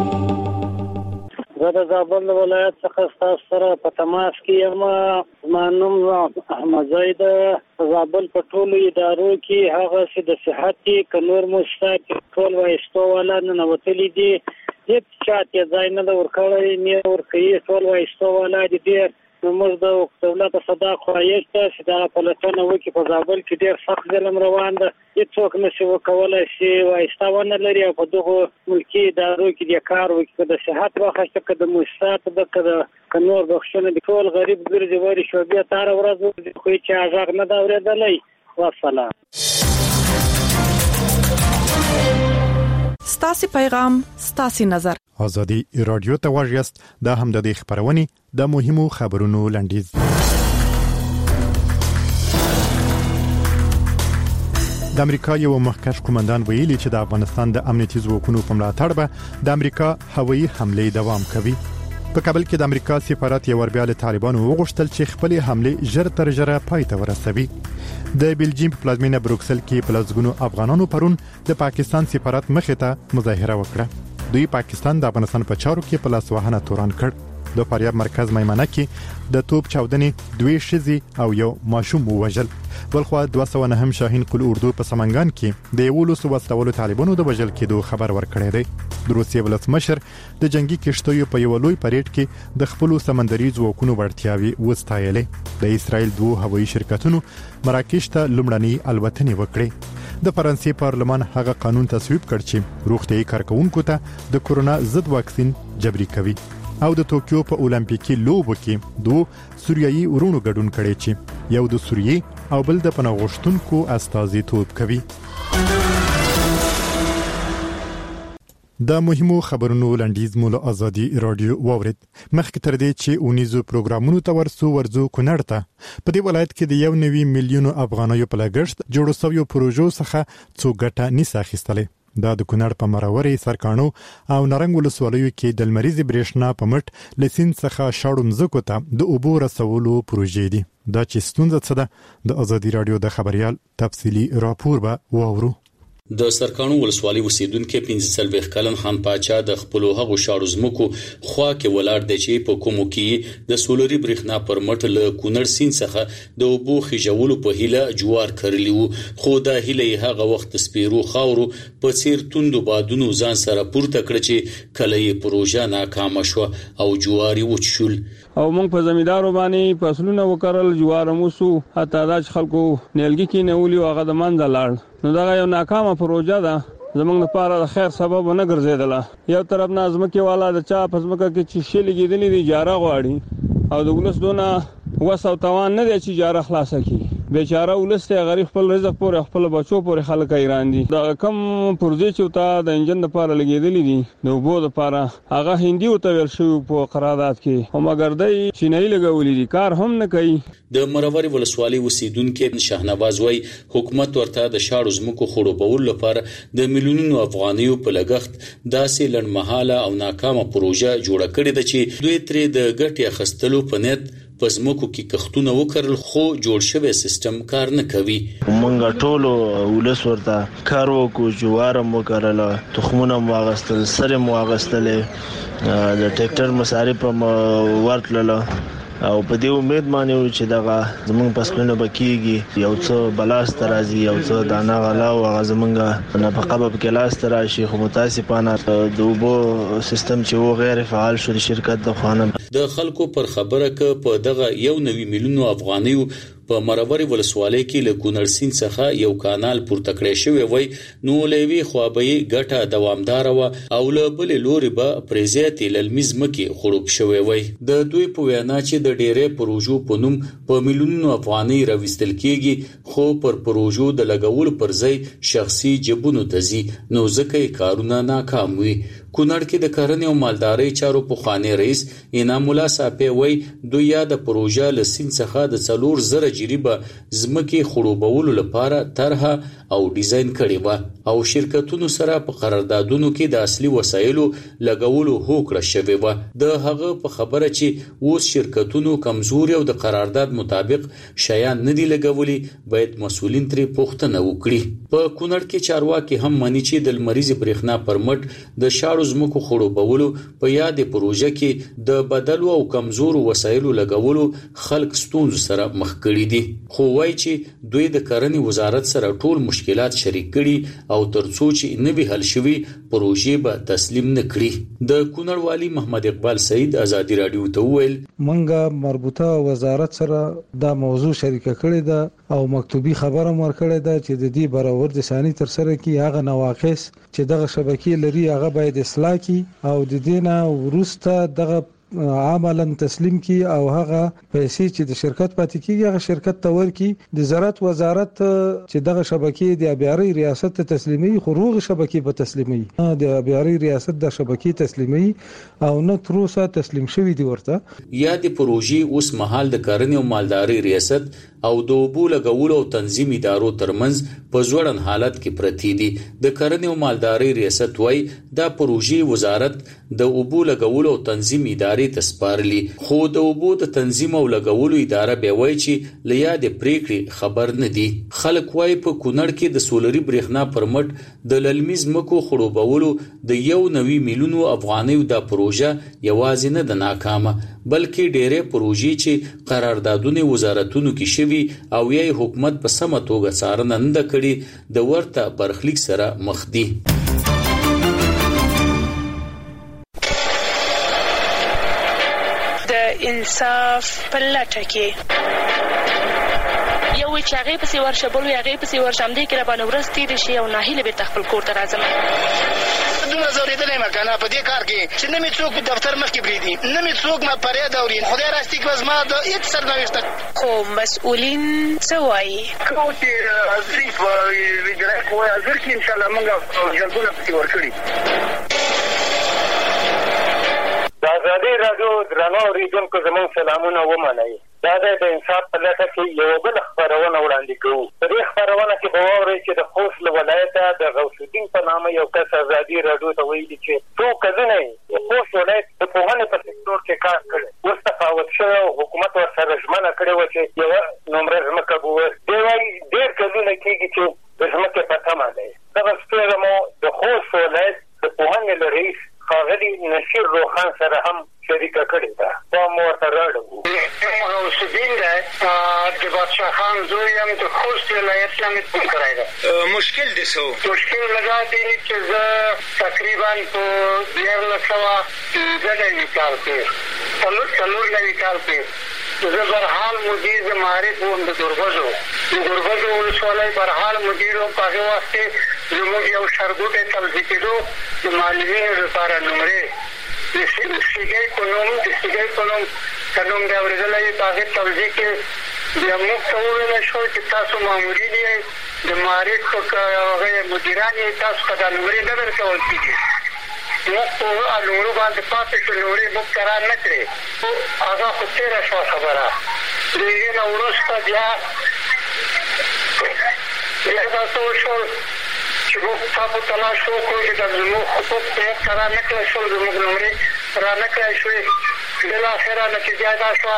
زه د زابل ولایت څخه تاسو سره په تماس کې یم. مانوم احمد زید زابل په ټولو ادارو کې هغه چې د صحت کې نور مستحق ټول وایستو ولا نه نوتلې دي هیڅ چاته ځای نه د ورکړی نه ورکړي ټول وایستو ولا دي ډیر نو موږ د دولت صدا خوایښت چې دا پلاتونه وکي په زابل کې ډیر سخت ظلم روان ده هیڅوک نشي وکولای شي وایستا ونه لري په دغه ملکی ادارو کې د کار وکړي د صحت واخښت کده مؤسسات د کده کنور بخښنه د ټول غریب ګرځي وری شو بیا تار ورځ خو چې هغه نه دا ورېدلې والسلام. ستاسو پیغام ستاسو نظر ازادي رادیو ته واجست دا هم د دې خبرونه د مهمو خبرونو لنډیز. د امریکا یو مخکښ قومندان ویلي چې د افغانستان د امنیتي ځواکونو په ملاتړ به د امریکا هوایي حمله دوام کوي. په کابل کې د امریکا سفارت یو وربیال طالبانو وغوښتل چې خپل حمله ژر تر ژره پای ته ورسوي. د بلجیم په پلازمینه بروکسل کې په لږونو افغانانو پرون د پاکستان سفارت مخې ته مظاهره وکړه. دوی پاکستان د افغانستان په چارو کې په لاس وهنه تورن کړ. د فاریاب مرکز میمنه کې د توپ چاودنې دوی شزي او یو ماشوم ووجل. بلخو دوه سوه نه هم شاهین قل اردو په سمنګان کې د یولو سو وسلو طالبانو د وجل کېدو خبر ورکړی دی. د روسیې ولسمشر د جنگي کشتیو په یو لوی پریډ کې د خپل سمندري ځواکونو وړتیاوي وستایلې. د اسرایل دوه هوایي شرکتونو مراکش ته لومړنۍ الوتنې وکړې. د فرانسې پارلمان هغه قانون تصویب کړ چې روغتيایي کارکونکو ته د کورونا ضد واکسین جبري کوي. او د توکیو په اولمپیکي لوبو کې دوه سوریایي ورونو ګډون کړي چې یو د سوریې او بل د پناهغښتونکو استازیتوب کوي. د مهمو خبرونو لنډیز مول ازادي رادیو واورید. مخکې تر دې چې اونیزو پروګرامونو ته ورسو ورزو کونړ ته په دې ولایت کې د یو نوي میلیونو افغانیو په لګښت جوړ شوی پروژو څخه څو ګټه نس اخیستلې. دا د کونړ په مراوري سرکانو او نرنګ ولسوالیو کې د لمریزي برېښنا په مټ لسین څخه شاړو مزکو ته د اوبو رسولو پروژې دي. دا چې ستونزه څه ده د ازادي رادیو د خبريال تفصيلي راپور به واورو. د سرکانو ولسوالۍ اوسیدونکو پنځه سلويخ کلن خان پاچا د خپل هغو شاړو زمکو خوا کې ولاړ دی چې په کومو کې د سولري برېښنا پر مټ له کونړ سین څخه د اوبو خجولو په هیله جوار کړلی وو. خو دا هیله هغه وخت سپیرو خاورو په څیر توندو بادونو ځان سره پورته کړ چې کله یې پروژه ناکامه شو او جواري وچول. او موږ په زمیدارو باندې فصلونه وکړل جوار موسو حتی دا خلکو نیلګي کې نیولي او هغه د منځ لاړ. نو دا یو ناکامه پروژه ده زمونږ لپاره د خیر سبب نه ګرځیدله. یو طرف نه ځمکه والا د چا په ځمکه کې چې شي لګیدلې دي جاره غواړي او د ولس دونه وسو توان نه دی چې جاره خلاصه کړي. بیچاره ولسته غریب خپل رزق پورې خپل بچو پورې خلک ایران دي. دا کم پروژه چې تا د انجن لپاره لګیدلې دي د وبو لپاره هغه هندي او ته ور شو په قرارداد کې هم اگر دای چینای لګولې دي کار هم نه کوي. د مروري ولسوالۍ اوسیدونکو شاهنواز وای حکومت ورته د شاړو زمکو خړوبول لپاره د میلیونونو افغانیو په لګښت داسې لړمحاله او ناکامه پروژه جوړه کړې ده چې دوی ترې د ګټې اخیستلو په نیت پزموکو کې کښتونه وکړل خو جوړ شوی سیستم کار نه کوي. مونږ ټول ولس ورته کار وکړو جوار مو کړل تخمونه مو واغستل سره مو واغستل د ټریکټر مصارف مو ورتلل او په دې امید باندې چې دغه زمونږ پسلونه بکیږي یو څه بلاست راځي یو څه دانا غلا او زمونږ نه په قبب کې لاس راشي خو متاسفانه د وبو سیستم چې و غیر فعال شو د شرکت د خوانه د خلکو پر خبره ک په دغه یو نوي میلیونو افغانیو په مروري ولسوالۍ کې له کونړ سین څخه یو کانال پورته کړی شوی وای نو لوي خوابي ګټه دوامدار و او له بل لوري به پریزياتي للمیز مکي خړوب شوی وای. د دوی په وینا چې د ډېرې پروژو په نوم په میلیونونو افغاني راوستل کیږي خو پر پروژو د لګول پر ځای شخصي جبونو تزي نو ځکه کارونه ناکام وي. کونړ کې د کرنې او مالدارۍ چارو په خانه رئیس انعام الله صاحب وای دوی یا د پروژه لسین څخه د څلور زره جریبه زمکي خړوبولو لپاره طرح او ډیزاین کړی و او شرکتونو سره په قراردادونو کې د اصلي وسایلو لګولو هوکړه شوی و. د هغه په خبره چې اوس شرکتونو کمزوري او د قرارداد مطابق شیان نه دی لګولي باید مسولین ترې پوښتنه وکړي. په کونړ کې چارواکي هم مانی چې د لمریزي برېښنا پر مټ د شاړو زمکو خړوبولو په یادې پروژه کې د بدلو او کمزورو وسایلو لګولو خلک ستونزو سره مخ کړي دي. خو وایي چې دوی د کرنې وزارت سره ټول مشکلات شریک کړي او ترڅو چې نوي حل شوي پروژې به تسلیم نکړي. د کونړ والی محمد اقبال سعید ازادي رادیو ته وویل منګه مربوطه وزارت سره دا موضوع شریک کړي ده او مکتوبي خبره ورکړې ده چې د دې برابر د ثاني تر سره کې هغه نواقص چې دغه شبکې لري هغه باید اصلاح کی او د دینه ورسته دغه عملاً تسلیم کی او هغه پیسې چې د شرکت پاتې کیږي هغه شرکت ته ورکی. د زراعت وزارت چې دغه شبکې د ابياري ریاست ته تسلیمي خروغ شبکې په تسلیمي د ابياري ریاست د شبکې تسلیمي او نه تر اوسه تسلیم شوی دی ورته. یا د پروژې اوس مهال د کرنې او مالداري ریاست او د اوبو لګولو او تنظیم ادارو ترمنځ په ځوړن حالت کې پرتی دي. د کرنې او مالداري ریاست وای دا پروژې وزارت د اوبو لګولو او تنظیم ادارې تسپارلی خو د اوبو د تنظیم او لګولو اداره به وای چې لیا د پریکړې خبر نه دي. خلک وای په کونړ کې د سولري برېښنا پرمټ د للمیز مکو خړوبولو د یو نوي میلیونو افغانیو د پروژه یوازې نه د ناکامه بلکې ډېرې پروژې چې قراردادونه وزارتونو کې شوي او یې حکومت په سمه توګه څارنه نه کړي د ورته برخلیک سره مخ دي. د انصاف په لټه کې یو چې هغه په سیور شبول هغه په سیور شم دي کې را باندې ورستي دي شي او ناهیله به تخپل کور ته راځم. دونه زوریدلې مکانه په دې کار کې چې نه می څوک په دفتر مخ کې بریدي نه می څوک ما پرې دا ورین خدای راستي کې زما د هیڅ سرنوشت خو مسؤلین څه وایي کو چې ازریف ویډرا کوه ازر کې ان شاء الله موږ جلبونه پکې ورکړي. د ازادي رادیو درنو اوریدونکو زموږ سلامونه ومنئ. دا د انصاف په لټه کې یو بل خبرونه وړاندې کوو. په دې خبرونه کې به واورئ چې د خوست له ولایته د غوث الدین په نامه یو کس ازادي رادیو ته ویلي چې څو کلونه یې خوست ولایت د پوهنې په سکتور کې کار کړی. اوس تفاوت شوی او حکومت ورسره ژمنه کړې وه چې یوه نومره ځمکه به ور دی وایي ډېر کلونه کېږي چې د ځمکې په تمه دی. دغه سپېره مو د خوست ولایت د پوهنې له رئیس ښاغلي نصیر روخان سره هم شریکه کړې ده. دا مو ورته راړو غوث الدین دی د بادشاه خان زوی یم د خوست ولایت نه مې کوم کړی ده. مشکل دې څه مشکل لګا دی چې زه تقریبا په دیارلس سوه پنځه نوي کال کې څلور څلور نوي کال کې زه برحال مدیر د معارف وم د دربزو د دربزو ولسوالۍ برحال مدیر وم. په هغې وخت کې زموږ یو شرګوټی توضیح کېدو د معلمینو لپاره نمرې د سیګۍ په نوم د سیګۍ په نوم که نوم دې اورېدلی په هغې توضیح کې بیا موږ ته وویلی شو چې تاسو مامورین یې د معارف هغه مدیران یې تاسو ته دا نمرې نه درکول کېږي. موږ په نمرو باندې پاتې شو نمرې موږ ته را نه کړې. هغه خو تېره شوه خبره. د هغې نه وروسته بیا بیا داسې وشول چې موږ تاسو تلاش وکړو چې د زموږ حقوق موږ ته را نه کړی شول زموږ نمرې را نه کړی شوې. بالاخره نتیجه دا شوه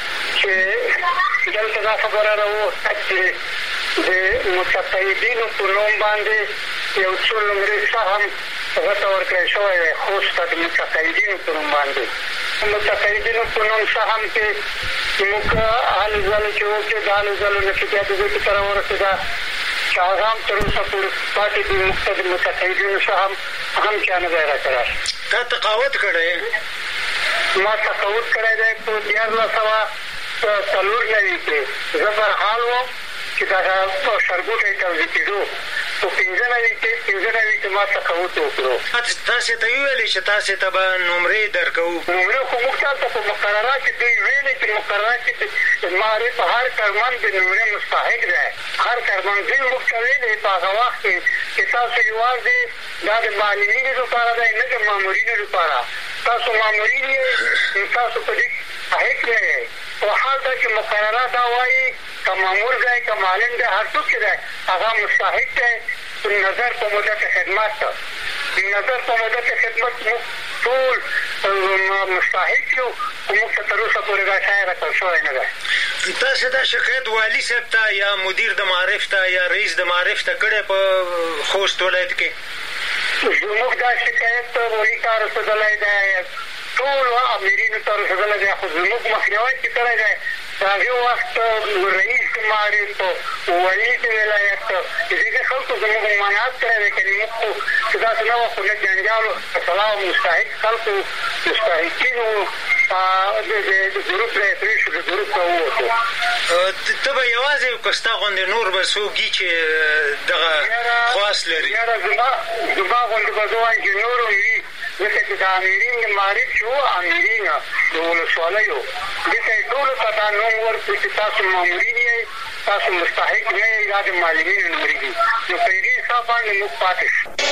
چې دلته دا خبره راووته چې د متقاعدینو په نوم باندې یو څو نمرې سهم غته ورکړی شوی دی خوست ته د متقاعدینو په نوم باندې. متقاعدینو په نوم سهم کې موږ هلې ځلې چې وکړې د هلې ځلو نتیجه د دې ته راورسېده چې هغه هم تر اوسه پورې پاتې دي. موږ ته د متقاعدینو سهم هم چا نه دی راکړی. تا تقاوت کړی؟ ما تقاوت کړی دی په دیارلس سوه څلور نوي کې. زه برحال وم چې دغه شرګوټی توضیح کېدو په پنځه نوي کې پنځه نوي کې ما تقاوت وکړو. تاسې ته یې ویلې چې تاسې ته به نمرې درکوو؟ نمرې خو موږ ته په مقررات کې دوی ویلې چې مقررات کې معارف هر کارمند د نمرې مستحق دی. هر کارمند دوی موږ ته ویلې په هغه وخت کې چې تاسو یوازې دا د معلمینو لپاره دی نه د مامورینو لپاره. تاسو مامورین یې نو تاسو په دې مستحق نه یې. په حال دا چې مقررات دا وایي که مامور دی که معلم دی هر څوک چې دی هغه مستحق دی د نظر په مدت خدمت ته. د نظر په مدت خدمت موږ ټول مستحق یو خو موږ ته تر اوسه پورې دا شی راکړل شوی نه دی. تاسې دا شکایت والي صاحب ته یا مدیر د معارف ته یا رئیس د معارف ته کړی په خوست ولایت کې؟ زموږ دا شکایت والي ته رسېدلی دی ټولو امیرینو ته رسېدلی دی خو زموږ مخنیوی چې کړی دی هغه وخت رئیس معرف ولي د ولایت دغه خلکو زموږ مانات سره کړي خو دا څنګه خو نه جنجالو سلام مستحق خلکو مستحقینو د د ګروپ له پریشو د ګروپ وته ته به یوازې کوستا غونډې نور به سوګي چې دغه خاص لري یا زما زما غونډه به دوه انجنیر وي لکه چې د امیرین معرف شو امیرین د ولسوالیو دغه ټول ته دا نوم ورکړي چې تاسو مامورین یې تاسو مستحق نه یې د معلمین نمرې دي نو په دې حساب باندې موږ پاتې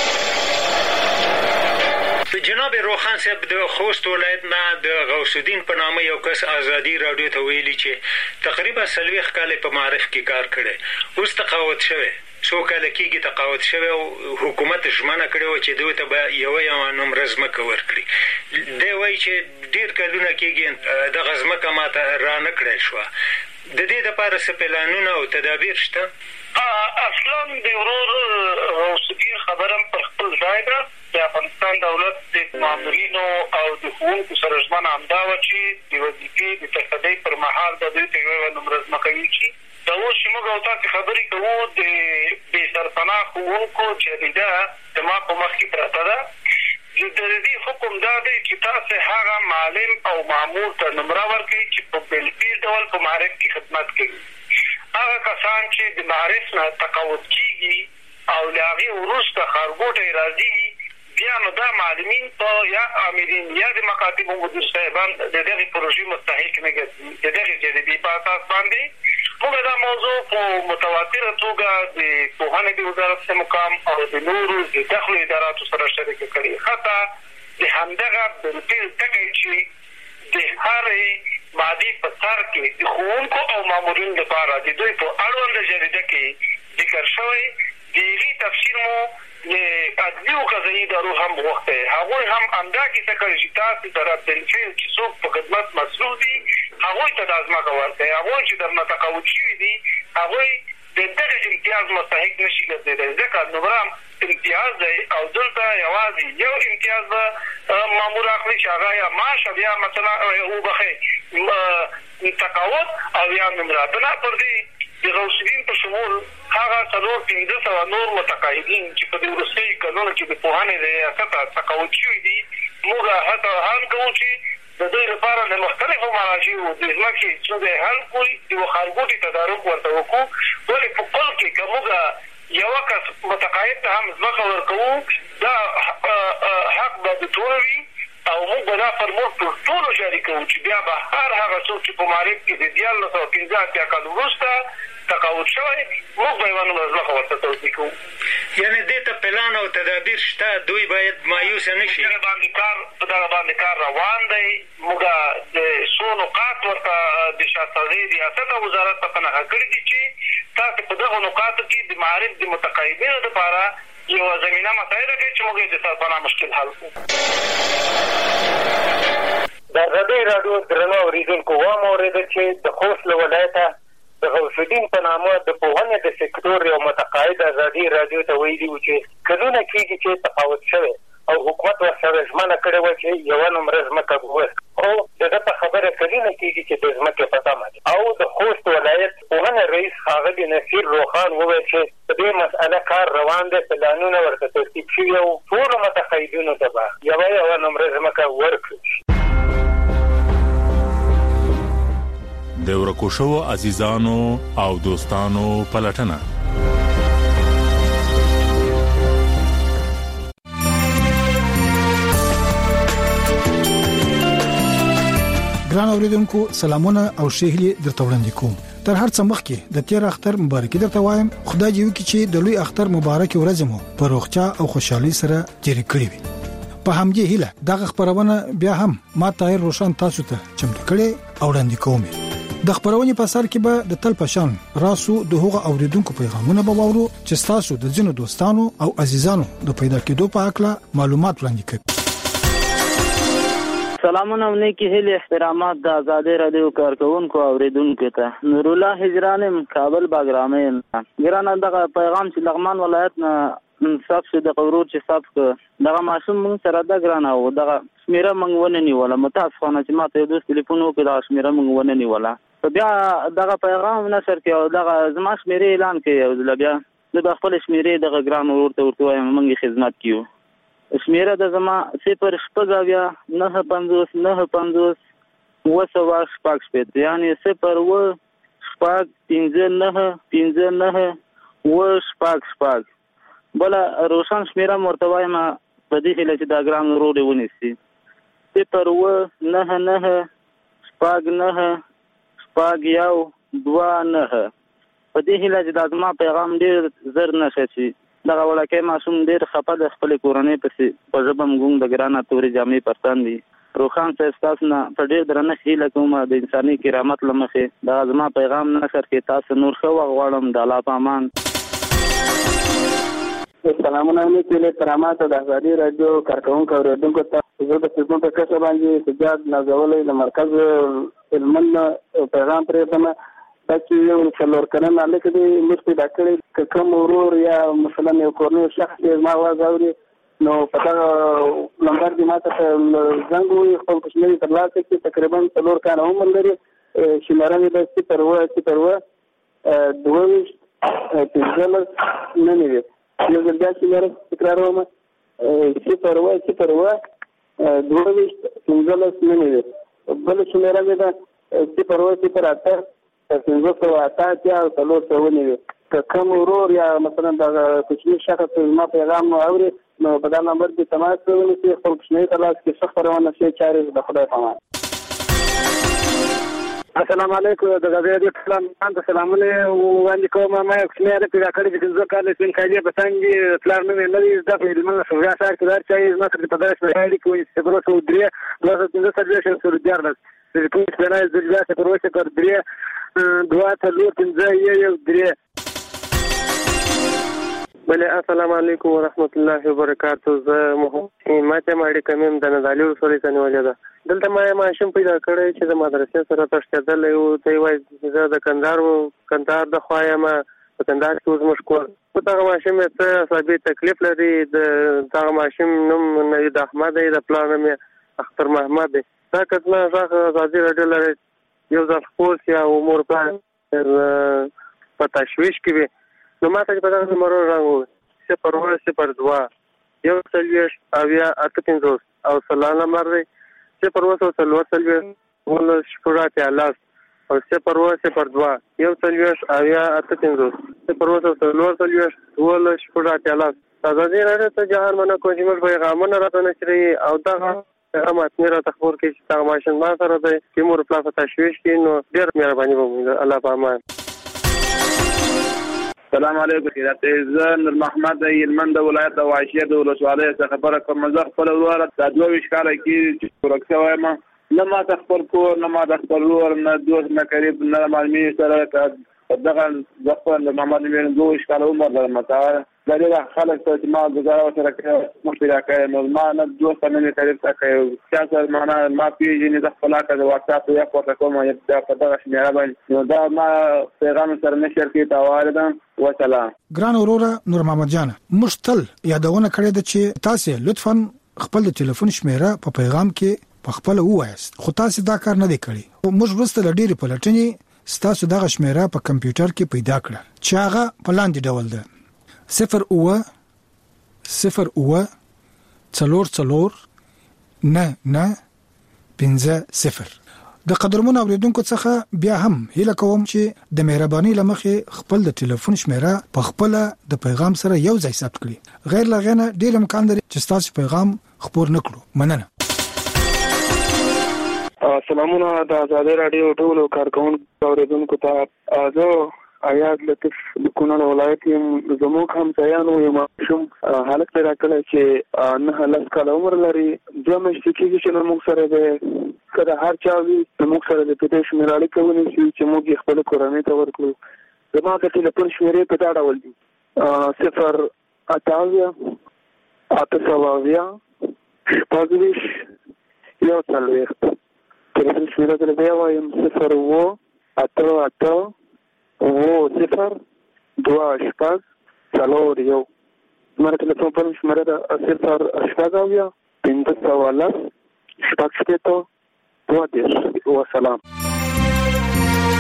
جناب روخان صاحب د خوست ولایت نه د غوث الدین په نامه یو کس ازادي رادیو ته ویلي چې تقریبا څلوېښت کاله په معرف کې کار کړی اوس تقاعد شوی څو کاله کېږي تقاعد شوی او حکومت ژمنه کړې وه چې دوی ته به یوه یوه نومره ځمکه ورکړي دی وایي چې ډېر کلونه کېږي دغه ځمکه ماته رانه کړی شوه د دې دپاره څه پلانونه او تدابیر شته اصلا د ورور غوث الدین خبره پر خپل ځای ده د افغانستان دولت د مامورینو او د ښوونکو سره ژمنه همدا وه چې د وظیفې د تصدۍ پر مهال به دوی ته یوه نومره ځمکه ویچي دا اوس چې موږ او تاسې خبرې کوو د بې سرپناه ښوونکو جریده زما په مخ کې پرته ده د دې حکم دا دی چې تاسې هغه معلم او مامور ته نمره ورکوئ چې په بېلګې ډول په معرف کې خدمت کوي هغه کسان چې د معرف نه تقاعد کېږي او له هغې وروسته ښارګوټی راځي بیا نو دا معلمین په یا امرین یا د مکاتبو مدیر صاحبان د دغې پروژې مستحق نه ګرځي د دغې جریدې په اساس باندې موږ دا موضوع په متواتره توګه د پوهنې د وزارت څخه مقام او د نورو د دخلو اداراتو سره شریکه کړې حتی د همدغه بلبل ټکی چې د هرې مادې په سر کې د ښوونکو او مامورینو لپاره د دوی په اړونده جریده کې ذکر شوی د هغې تفسیر مو د عدلي او قضایي ادارو هم غوښتی هغوی هم همدا کیسه کړې چې تاسې سره بالفعل چې څوک په خدمت مسؤل دي هغوی ته دا ځمکه ورکړئ هغوی چې درنه تقاعد شوي دي هغوی د دغه امتیاز مستحق نه شي ګرځېدی ځکه نمره امتیاز دی او دلته یوازې یو امتیاز به مامور اخلي چې هغه یا معاش او یا مثلا وبخئ تقاعد او یا نمره بنا پر دې د غوث الدین په شمول هغه څلور پنځه سوه نور متقاعدین چې په دې وروستیو کلونو کې د پوهنې د ریاست تقاعد شوي دي موږ هڅه هم کوو چې د دوی لپاره د مختلفو مراجعو د ځمکې چې د حل کوي یوه ښارګوټي تدارک ورته وکړو ولې په کل کې که موږ یوه کس متقاعد ته هم ځمکه ورکوو دا حق به د ټولو وي او موږ به دا فرمول پر ټولو جاري کوو چې بیا به هر هغه څوک چې په معرف کې د دیارلس سوه پنځه اتیا کال وروسته تقاعد شوی موږ به یوه نومره ځمکه ورته توضیح کوو یعنې دې ته پلان او تدابیر شته دوی باید مایوسه نه شي دغه باندې کار په دغه باندې کار روان دی موږ د څو نقاط ورته د شاهسازۍ ریاست او وزارت څخه نښه کړي دي چې تاسې په دغو نقاطو کې د معرف د متقاعدینو دپاره یوه زمینه مسایله کوي چې موږ یې د سرپناه مشکل حل کړو د ازادۍ راډیو درنو اورېدونکو واورېده چې د خوست له ولایته د غوث الدین په نامه د پوهنې د سکتور یو متقاعد ازادي راډیو ته ویلي وو چې کلونه کېږي چې تفاوت شوی او حکومت ورسره ژمنه کړې وه چې یوه نومره ځمکه به ورکړي خو د ده په خبره کلونه کېږي چې د ځمکې په تمه دي او د خوست ولایت پوهنې رئیس ښاغلي نصیر روخان وویل چې په دې مسئله کار روان دی پلانونه ورته ترتیب شوي او ټولو متقاعدینو ته به یوه یوه نومره ځمکه ورکړي د ورکو شوو عزیزانو او دوستانو پلټنه ګران اوریدونکو سلامونه او شهلي درته وړاندې کوم تر هر څه مخکې د تیر اختر مبارکي درته وایم خدای دې وکړي چې د لوی اختر مبارک ورځ مو په روغتیا او خوشحالي سره تیر کړی وي په همدې هیله دغه خبرونه بیا هم ما طاهر روشن تاسو ته چمتو کړي او وړاندې کوم د خبرونې په سر کې به د تل پشان راسو د هغه اوریدونکو پیغامونه به وورو چې تاسو د ځینو دوستانو او عزیزانو د پیدا کېدو په اړه معلومات وړاندې کړي سلامونه نیکی هیله احترامات د آزادۍ رادیو کارکونکو اوریدونکو ته نور الله هجرانم کابل باګرامین ګرانه دغه پیغام چې لغمان ولایت نه صاحب چې د قورور چې صاحب دغه ماشوم مونږ سره دا ګرانه و دغه شمیره مونږ ونه نیوله متاسفانه چې ما ته دوست ټلیفون وکړ دا شمیره مونږ ونه نیوله بیا دغه پیغام نشر کې او دغه زما شمیرې اعلان کوي او بیا د خپل شمیرې دغه ګرام ورته ورته وایم موږ خدمت کیو. شمیره د زما صفر شپږ اویا نه پنځوس نه پنځوس اوه سوه شپږ شپېته یعنې صفر اوه شپږ پنځه نهه پنځه نهه اوه شپږ شپږ. بله روشن شمیره م ورته وایم په دې هیله چې دا ګرام ورور یې ونیسي صفر اوه نهه نهه شپږ نهه شپږ یو دوه نهه. په دې هیله چې دا زما پیغام ډېر زر نشه شي. دغه وړکی ماشوم ډېر خفه د خپلې کورنۍ پسې په ژبه م ګونګ د ګرانه تورې جامې پرتن دي. روخان صاحب ستاسو نه په ډېر درنښت هیله کوم د انساني کرامت له مخې دغه زما پیغام نشر کې تاسو نور ښه وخت غواړم. د الله په امان. سلامونه علیکم له کرامات د ازادي رادیو کارکونکو اوریدونکو ته زه د خدمت په کچه باندې سجاد نازولې د مرکز هلمند پیغام پرې کوم چې یو څلور کلن الک دی مستي ډاکټر کوم ورور یا مثلا یو کورنۍ شخص ما واځوري نو پتا نمبر دی ماته زنګ وي خپل کوشنۍ تر لاسه کې تقریبا څلور کال عمر لري چې مرمه د صفر و صفر و دوه پنځل نه نه یو ځل بیا چې مې تکراروم صفر و صفر و دوه پنځل نه نه بل چې مې راځي دا صفر و صفر اته پنځه سوه اته اتیا او څلور سوه نوي. که کوم ورور یا مثلا د کوچني شخص زما پیغام نو اوري نو په دا نمبر کې تماس ونیسي خپل کوچنۍ ته لاس کې څه خبرونه شي چارې د خدای په امان. السلام علیکم د غزې د اسلام باندې سلامونه وړاندې کوم. ما یو کوچنی د پیدا کړی چې څنګه کار لسین کایې په څنګه پلان مې نه دی د فلمونو شویا سره کار چي ما سره په داسې وایي کوي چې پروسه ودرې لاسه څنګه سرجن سره دیارل د کوم څه نه ځل چې پروسه کړ درې دوه څلور پنځه یو درې. بله السلام علیکم ورحمت الله وبرکاته. زه محمد ماته ماړي کوم د نادالي رسولي څنګه ده دلته ما ماشوم پیدا کړی چې د مدرسې سره تشکیدل یو دی وای زه د کندهار کندهار د خوایا ما په کندهار کې اوس مشکور په دغه ماشوم ته صاحب تکلیف لري. د دغه ماشوم نوم د احمد دی د پلان مې اختر محمد دی. دا کتنه ځکه ازادي راډیو لري یو ځل خپل یا امور په په تشویش کې وي نو ماته په دغه نمبر راغو صفر اوه صفر دوه یو څلوېښت اویا اته پنځوس او سلا نمبر دی صفر اوه څلور څلوېښت اوولس شپږ اتیا لس او صفر اوه صفر دوه یو څلوېښت اویا اته پنځوس صفر اوه څلور څلوېښت اوولس شپږ اتیا لس. ازادي راډیو ته جهان مننه کوم چې موږ پیغامونه راته نشري او دغه هغه ماتنی را تخبر کې چې هغه ماشین ما سره دی چې مور پلا په تشویش کې نو ډېر مهرباني وکړئ. الله په امان. السلام علیکم. خیرات زه نور محمد هلمند ولایت د واشیه د ولسوالۍ څخه خبره کوم. زه خپل ورور د دوه ویشت کاله کې ورکه وایم نه ما خپل کور نه ما خپل ورور نه دوست نه قریب نه معلومي سره دغه ځخپل محمد مې دوه ویشت کاله عمر لرم. تا دغه خلک چې ما گزاره سره مخبره کوي نو ما نه دوست نه نه قریب تا کوي چې معنا ما پیژنې د خپل کا د واتس اپ یا کوټه کوم یا په دغه شمیره باندې نو دا ما پیغام سره نشر کې تا واردم وسلام. ګران اورورا نور محمد جان مشتل یادونه کړې ده چې تاسو لطفا خپل ټلیفون شمیره په پیغام کې په خپل وایست خو تاسو دا کار نه دی کړی. موږ ورسته لډيري پلټنې ستاسو دغه شمیره په کمپیوټر کې پیدا کړه چې هغه په لاندې ډول ده صفر اوه صفر اوه څلور څلور نه نه پنځه صفر. د قدرمن اوریدونکو څخه بیا هم هیله کوم چې د مهرباني لمخې خپل د ټلیفون شمیره په خپل د پیغام سره یو ځای ثبت کړئ. غیر لغنه ډیر امکان لري چې تاسو پیغام خپور نکړو. مننه. سلامونه د ازادي راډیو ټول کارکونکو اوریدونکو ته. زه آیات لطف د کونړ ولایت یم. زموږ هم ځایانو یو ماشوم هلک پیدا کړی چې نه لس کاله عمر لري. دوه میاشتې کېږي چې له موږ سره دی. که د هر چا وي زموږ سره د کېدای شي مېړه اړیکه ونیسي چې موږ یې خپلې کورنۍ ته ورکړو. زما د ټلیفون شمېرې په دا ډول دي صفر اته اویا اته سوه اویا شپږ ویشت یو څلوېښت. ټلیفون شمېره ته بیا وایم صفر اوه اته اته اوه صفر دوه شپږ څلور یو. زما د ټلیفون شمېره ده صفر شپږ اویا پنځه سوه لس شپږ شپېته دوه دېرش. وسلام.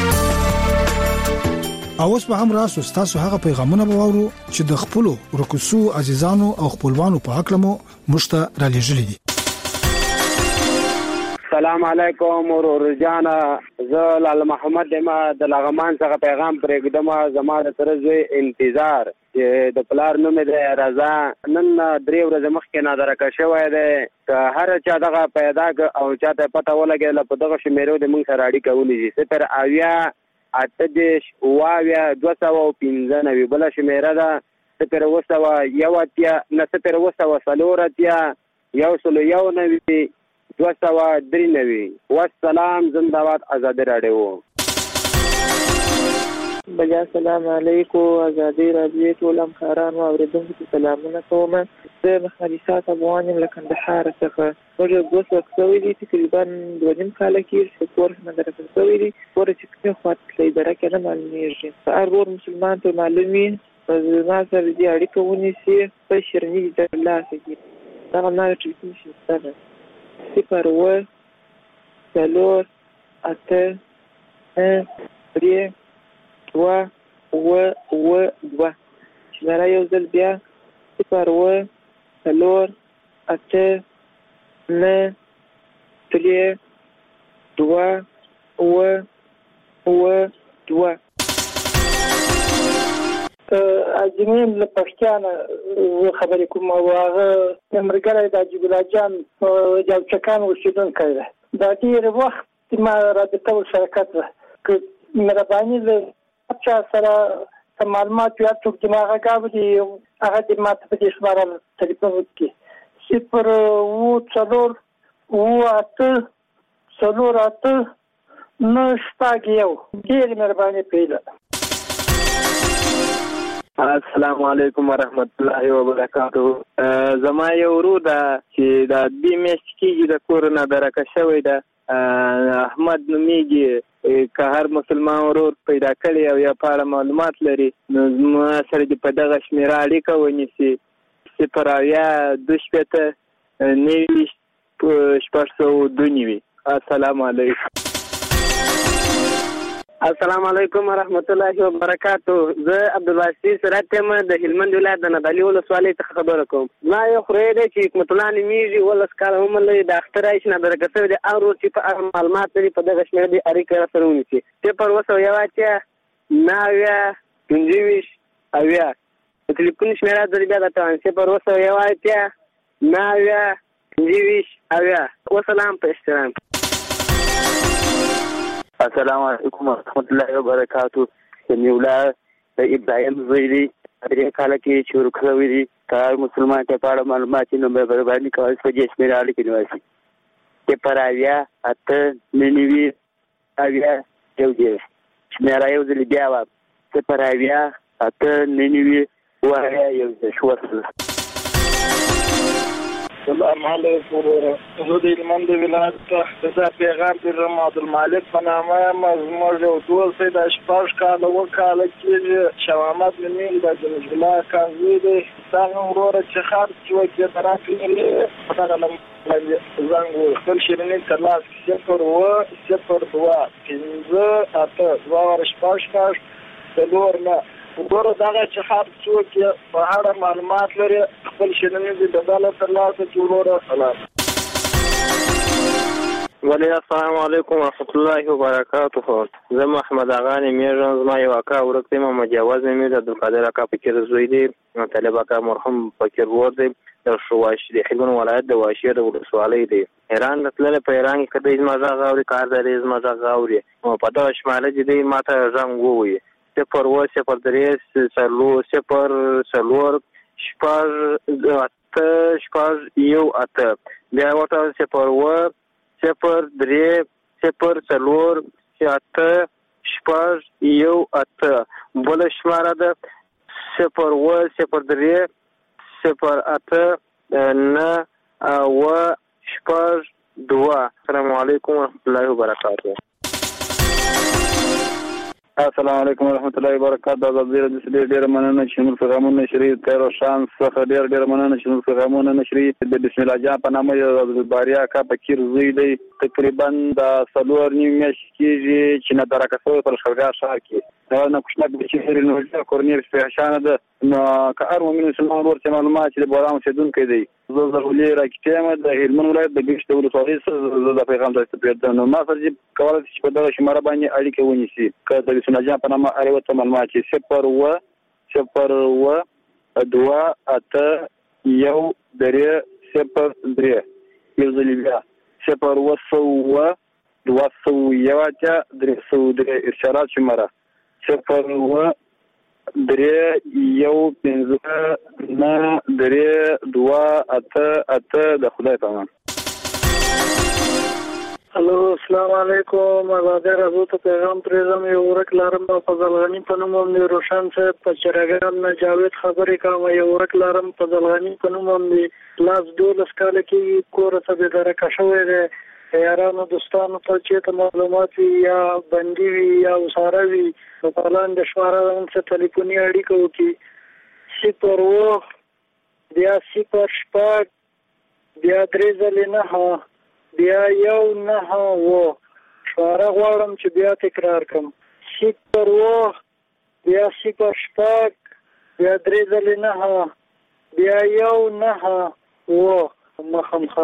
او اوس په هم راسو تاسو هغه پیغامونه وورو چې د خپلو ورکوسو عزیزانو او خپلوانو په حق لمو مشته را لېږلي دي. السلام علیکم ورور جانا، زه لال محمد دما د لغمان څخه پیغام پرېږدم. زما د ترځوي انتظار چې د پلار نوم دې رضا نن درې ورځې مخکې نادرکه شوی دی. که هر چا دغه پیدا او چاته پته ولګېدله په دغه شمیرو د موږ سره اړیکه ونیسي. صفر اویا اته دېرش اوه اویا دوه سوه او پنځه نوي. بله شمیره ده صفر اوه سوه یو اتیا نه صفر اوه سوه څلور اتیا یو سلو یو نوي دوه سوه درې نوي. والسلام، زنده‌باد ازادي راډیو. بیا السلام علیکم ازادي راډیو ټول همکارانو او اوریدونکو ته سلامونه کوم. زه مخالصات افغان یم له کندهار څخه. موږ اوس وخت شوی دی تقریبا دوه نیم کاله کېږي چې کورس نه درکه شوی دی. کور چې کومه خواته تللی درکه نه معلومېږي. هر ور مسلمان ته معلوم وي زما سره دې اړیکه ونیسي په شیرني د ترلاسه کړي. دغه نوی ټلیفون شته ده صفر اوه څلور اته درې دوه اوه اوه دوه. شمېره یو ځل بیا صفر اوه څلور اته نه درې دوه اوه اوه دوه. اجمیم له پښتانه خبرې کوم او هغه ملګری د حاجي ګلاب جان جوچکان اوسېدونکی دی. دا ډېر وخت ما رابطه ورسره کړې که مهرباني له چا سره څه معلومات یا څوک چې ما غږ دي هغه دې ما ته په دې شماره تلیفون وکړي. صفر اوه څلور اوه اته څلور اته نه شپږ یو. ډېرې مهرباني پرېږده. السلام علیکم ورحمت الله وبرکاته. زما یو ورور ده چې د دې میاشتې کېږي د کور نه درکه شوی ده. احمد نومیږي. که هر مسلمان ورور پیدا کړي او یا په اړه معلومات لري نو زما سره دې په دغه شمېره اړیکه ونیسي. صفر اویا دوه شپېته نوي ویشت شپږ سوه دوه نوي. السلام علیکم. السلام علیکم ورحمت الله وبرکاته. زه عبدالباسط سرات یم د هلمند ولایت د نادعلي ولسوالۍ څخه خبره کوم. ما یو خورې دی چې حکمت الله نومیږي، اوولس کاله عمر لري، د اختر رایش نادرکه شوی دی. هر ورور چې په اړه معلومات لري په دغه شمېره دې اړیکه راسره ونیسي. صفر اوه سوه یو اتیا نهه اویا پنځه ویشت اویا. د تلیفون شمېره درې بیا درته وایم صفر اوه سوه یو اتیا نهه اویا پنځه ویشت اویا. وسلام په احترام. السلام علیکم ورحمت الله وبرکاته. سمیع د ابراهیم زوی دی. درې کاله کې چې ورک شوی دی. که هر مسلمان ته په اړه معلومات نو مهرباني کوئ په دې شمېره اړیکه ونیسي. صفر اویا اته نهه نوي اویا یو دېرش. شمېره یو ځل بیا وایم صفر اویا اته نهه نوي اوه اویا یو دېرش. وسلام. السلام علیکم. زه د هلمند ولایت څخه دا پیغام پیرم عبدالمالک په نامه یم. زموږ یو دوست دی د شپږ کاله اووه کاله کېږي. شاه محمد نومیږي، د جمیلالله خان زوی دی. دغه وروره چې خرڅ وکړي د راکړې په دغه باندې زنګ و خپل شیریني ترلاسه کړي. صفر اوه صفر دوه پنځه اته دوه واره شپږ شپږ څلور نه. وګوره دغه چې هر څوک په اړه معلومات لري خپل شیریني دې بدله ترلاسه کړي. وروره سلام. ولی السلام علیکم ورحمت الله وبرکاته. زه محمد اغا نومیږم. زما یو اکا ورک دی، محمد جواز نومیږي. عبدالقادر اکا فقیر زوی دی. طالب اکا مرحوم فقیر ورور دی. د شواش د هلمند ولایت د واشیر د ولسوالۍ دی. ایران تللی په ایران کې کله زما غږ اوري کار دی زما غږ اوري په دغه شماله چې دی ماته زنګ ووایي صفر اوه صفر درې څلور صفر څلور شپږ اته شپږ یو اته. بیا ورته صفر اوه صفر درې صفر څلور اته شپږ یو اته. بله شماره ده صفر اوه صفر درې صفر اته نه اوه شپږ دوه. السلام علیکم ورحمت الله وبرکاته. السلام علیکم ورحمت الله وبرکاته. د ازادي راډیو څخه ډېر مننه چې موږ پیغامونه نشري. تیر شان څخه ډېر ډېر مننه چې موږ پیغامونه نشري. د بسم الله جان په نامه یو باریا کا فقیر زوی دی. تقریبا د څلور نیم میاشتې کېږي چې نه درکه شوی پر شلګا ښار کې. دا نه کوښښ وکړي چې نو کورنیر سپیشانه ده نو کار مو من سلمان ورته معلومات چې بارام سیدون کې دی زه زغولې راکټم د هلمند ولایت د ګشت ولسوالۍ سره د پیغام د استفادې نو ما سره کولای شي په دغه شماره باندې اړیکه ونیسي که د سنجان په نامه اړ وته معلومات چې صفر و صفر و دوا اته یو درې صفر درې یو ځل بیا صفر و سو و دوا سو یو اته درې سو درې ارشادات شماره صفر و درې یو پنځه نه درې دوا اته اته د خدای په امان. الو السلام علیکم آزادی رادیو ته پیغام پریزم یو ورک لارم په فضلغنی په نوم هم روشن صاحب په چرګان نه جاوید خبرې کوم یو ورک لارم په فضلغنی په نوم هم لاس دولس کال کې کور ته به درکه شوې ده یارانو دوستانو ته چې معلومات یا بندي وي یا وساره وي په پلان د شماره څخه ټلیفوني اړیکه وکړي صفر و بیا صفر شپږ بیا درې ځلې نه بیا یو نه و شماره غواړم چې بیا تکرار کړم صفر و بیا صفر شپږ بیا درې ځلې نه بیا یو نه و مخمخه.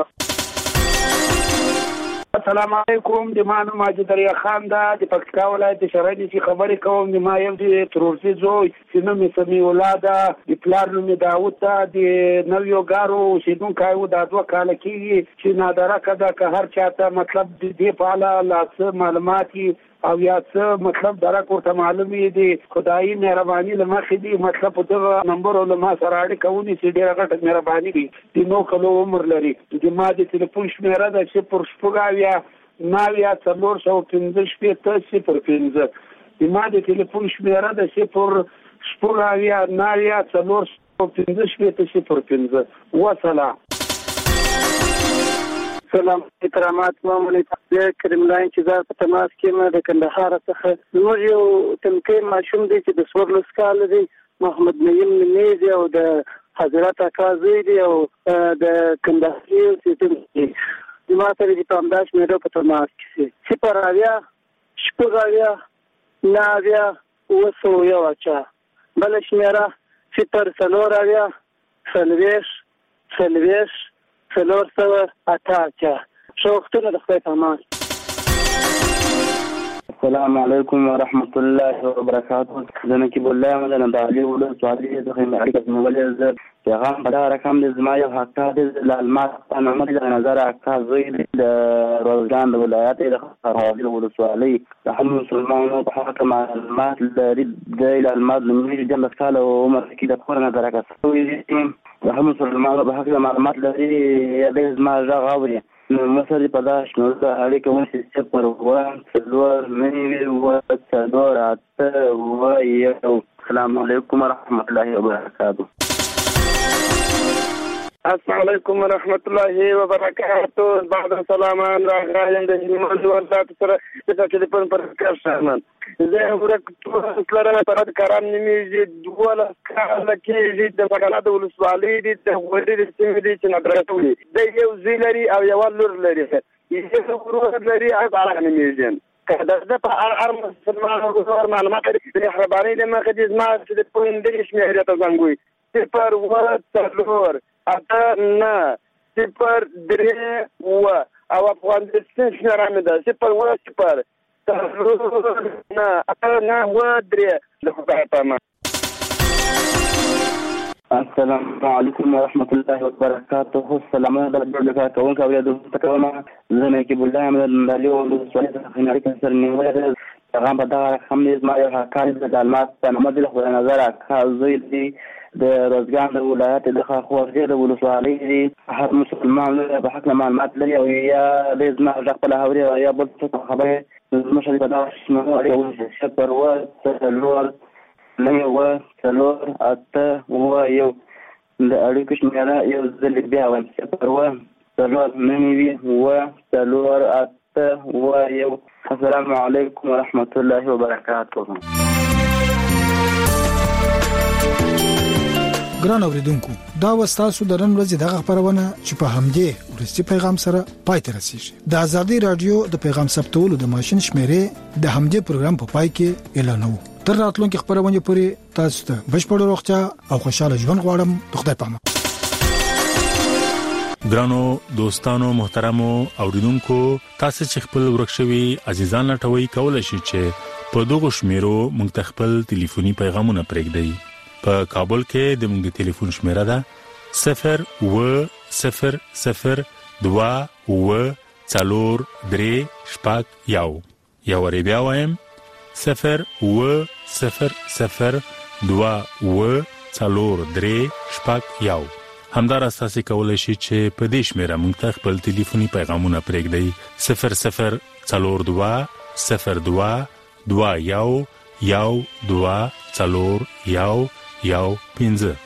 السلام علیکم د مانو ماجد دریا خان دا د پکتیکا ولایت شهرنی چې خبرې کوم د ما یو د ترورسي زوی چې نوم یې سمي ولاده د پلار نوم یې داوود ته د نویو ګارو اوسېدونکی و دا دوه کاله کېږي چې نادرکه ده که هر چاته مطلب د دې په اړه لا څه معلومات او یا څه مطلب درک ورته معلوم دي خدایي مهرباني له مخې دي مطلب په دغه نمبر له ما سره اړیکه ونیسي ډېره غټه مهرباني وي د نو کلو عمر لري د ما د تلیفون شمېره ده صفر شپږ اویا نهه اویا څلور سوه پنځه شپېته صفر پنځه د ما د تلیفون شمېره ده صفر شپږ اویا نهه اویا څلور سوه پنځه شپېته صفر پنځه وسلام. سلام احترامات معمولی تقدیر کریم لاین چې زه په تماس کې م د کندهار څخه زموږ یو تنکي ماشوم دی چې د څوارلس کاله دی محمد نعیم نومیږي دی او د حضرت اکا زوی دی او د کندهار اوسېدونکی دی ما سره چې په همدا شمېره په تماس کې شي صفر اویا شپږ اویا نهه اویا اوه سوه یو اچا بله شمېره صفر څلور اویا څلوېښت څلوېښت څلور سوه اته اچا ښه وختونه د خدای په امان. السلام علیکم ورحمت الله وبرکاته. زه نقیب الله یم د نادعلي ولسوالۍ څخه یم اړیکه کومولې زه پیغام په دغه رقم دی زما یو اکا دی له الماس محمد د نظر اکا زوی دی د روزګان د ولایت د خرهوالي ولسوالۍ د هر مسلمانانو په حق معلومات لري دی له الماس لومړي جنبس کاله عمر کې د کور نظر اکا سوی دی د هر مسلمانانو په حق معلومات لري دی زما غږ اوري نو مسلې په داش نو د اړیکه ونیسي صفر اوه څلور نوي اوه څلور اته اوه یو. السلام علیکم ورحمت الله وبرکاته. السلام علیکم ورحمت الله وبرکاته. بعد سلامان راغلم د هلمند ولایت سره د ټلیفون پر کار شامل زه ورک ټول سره کاران نیمه دوله کاله کې د بغلا د ولسوالۍ د وړي د سیمې د چنادراتولي د یو زیلري او یو لور لري یو ورور لري هغه علاقه نیمه کله د په هر مسلمان او څور معلومات لري مهرباني د مخه د ما د پوندې شمېره ته زنګوي صفر اوه څلور اته نه صفر درې اوه او افغانستان شمېره مې ده صفر اوه صفر نه اته نه اوه درې د خدای په امان. السلام علیکم ورحمت الله وبرکاته. سلامونه د ډېر کوونکو او د تکوما زه نقیب الله یم د نادعلي ولسوالۍ څخه یم اړیکه سره نیولې ده پیغام په دغه رقم دی زما یو اکا دی د الماس محمد د خدای نظر اکا زوی دی د روزګان د ولایت د خرهوالي د ولسوالۍ دی هر مسلمان په حق معلومات لري او یا د زما د خپل هوري او یا بل څه خبره زما شری په دغه شنو اړیکه صفر اوه څلور نهه اوه څلور اته اوه یو د اړیکو شمېره یو ځل بیا وایم صفر اوه څلور نهه اوه څلور اته اوه یو. السلام علیکم ورحمت الله وبرکاته. ګران اوریدونکو دا وستاسو د نن ورځې دغه خبرونه چې په همدې ورستی پیغام سره پای ته رسیږي. د ازادي رادیو د پیغام ثبتولو د ماشين شمیرې د همدې پروګرام په پای کې اعلانوو. تر راتلونکي خبرونه پورې تاسو ته بشپړ روغتیا او خوشاله ژوند غواړم. خدای پامه. ګرانو دوستانو محترمو اوریدونکو، تاسو چې خپل ورکشوي عزیزان لټوي کولای شئ چې په دغه شمیرو موږ ته خپل ټلیفوني پیغامونه پرېږدئ. په کابل کې د موږ ټلیفون شمیره ده صفر و صفر صفر دوا و څلور درې شپږ یو. یو ری بیا وایم صفر و صفر صفر دوا و څلور درې شپږ یو. همدار اساسي کولای شي چې په دې شمیره موږ ته خپل ټلیفوني پیغامونه پرېږدئ صفر صفر څلور دوا صفر دوا دوا یو یو دوا څلور یو یو پنځه.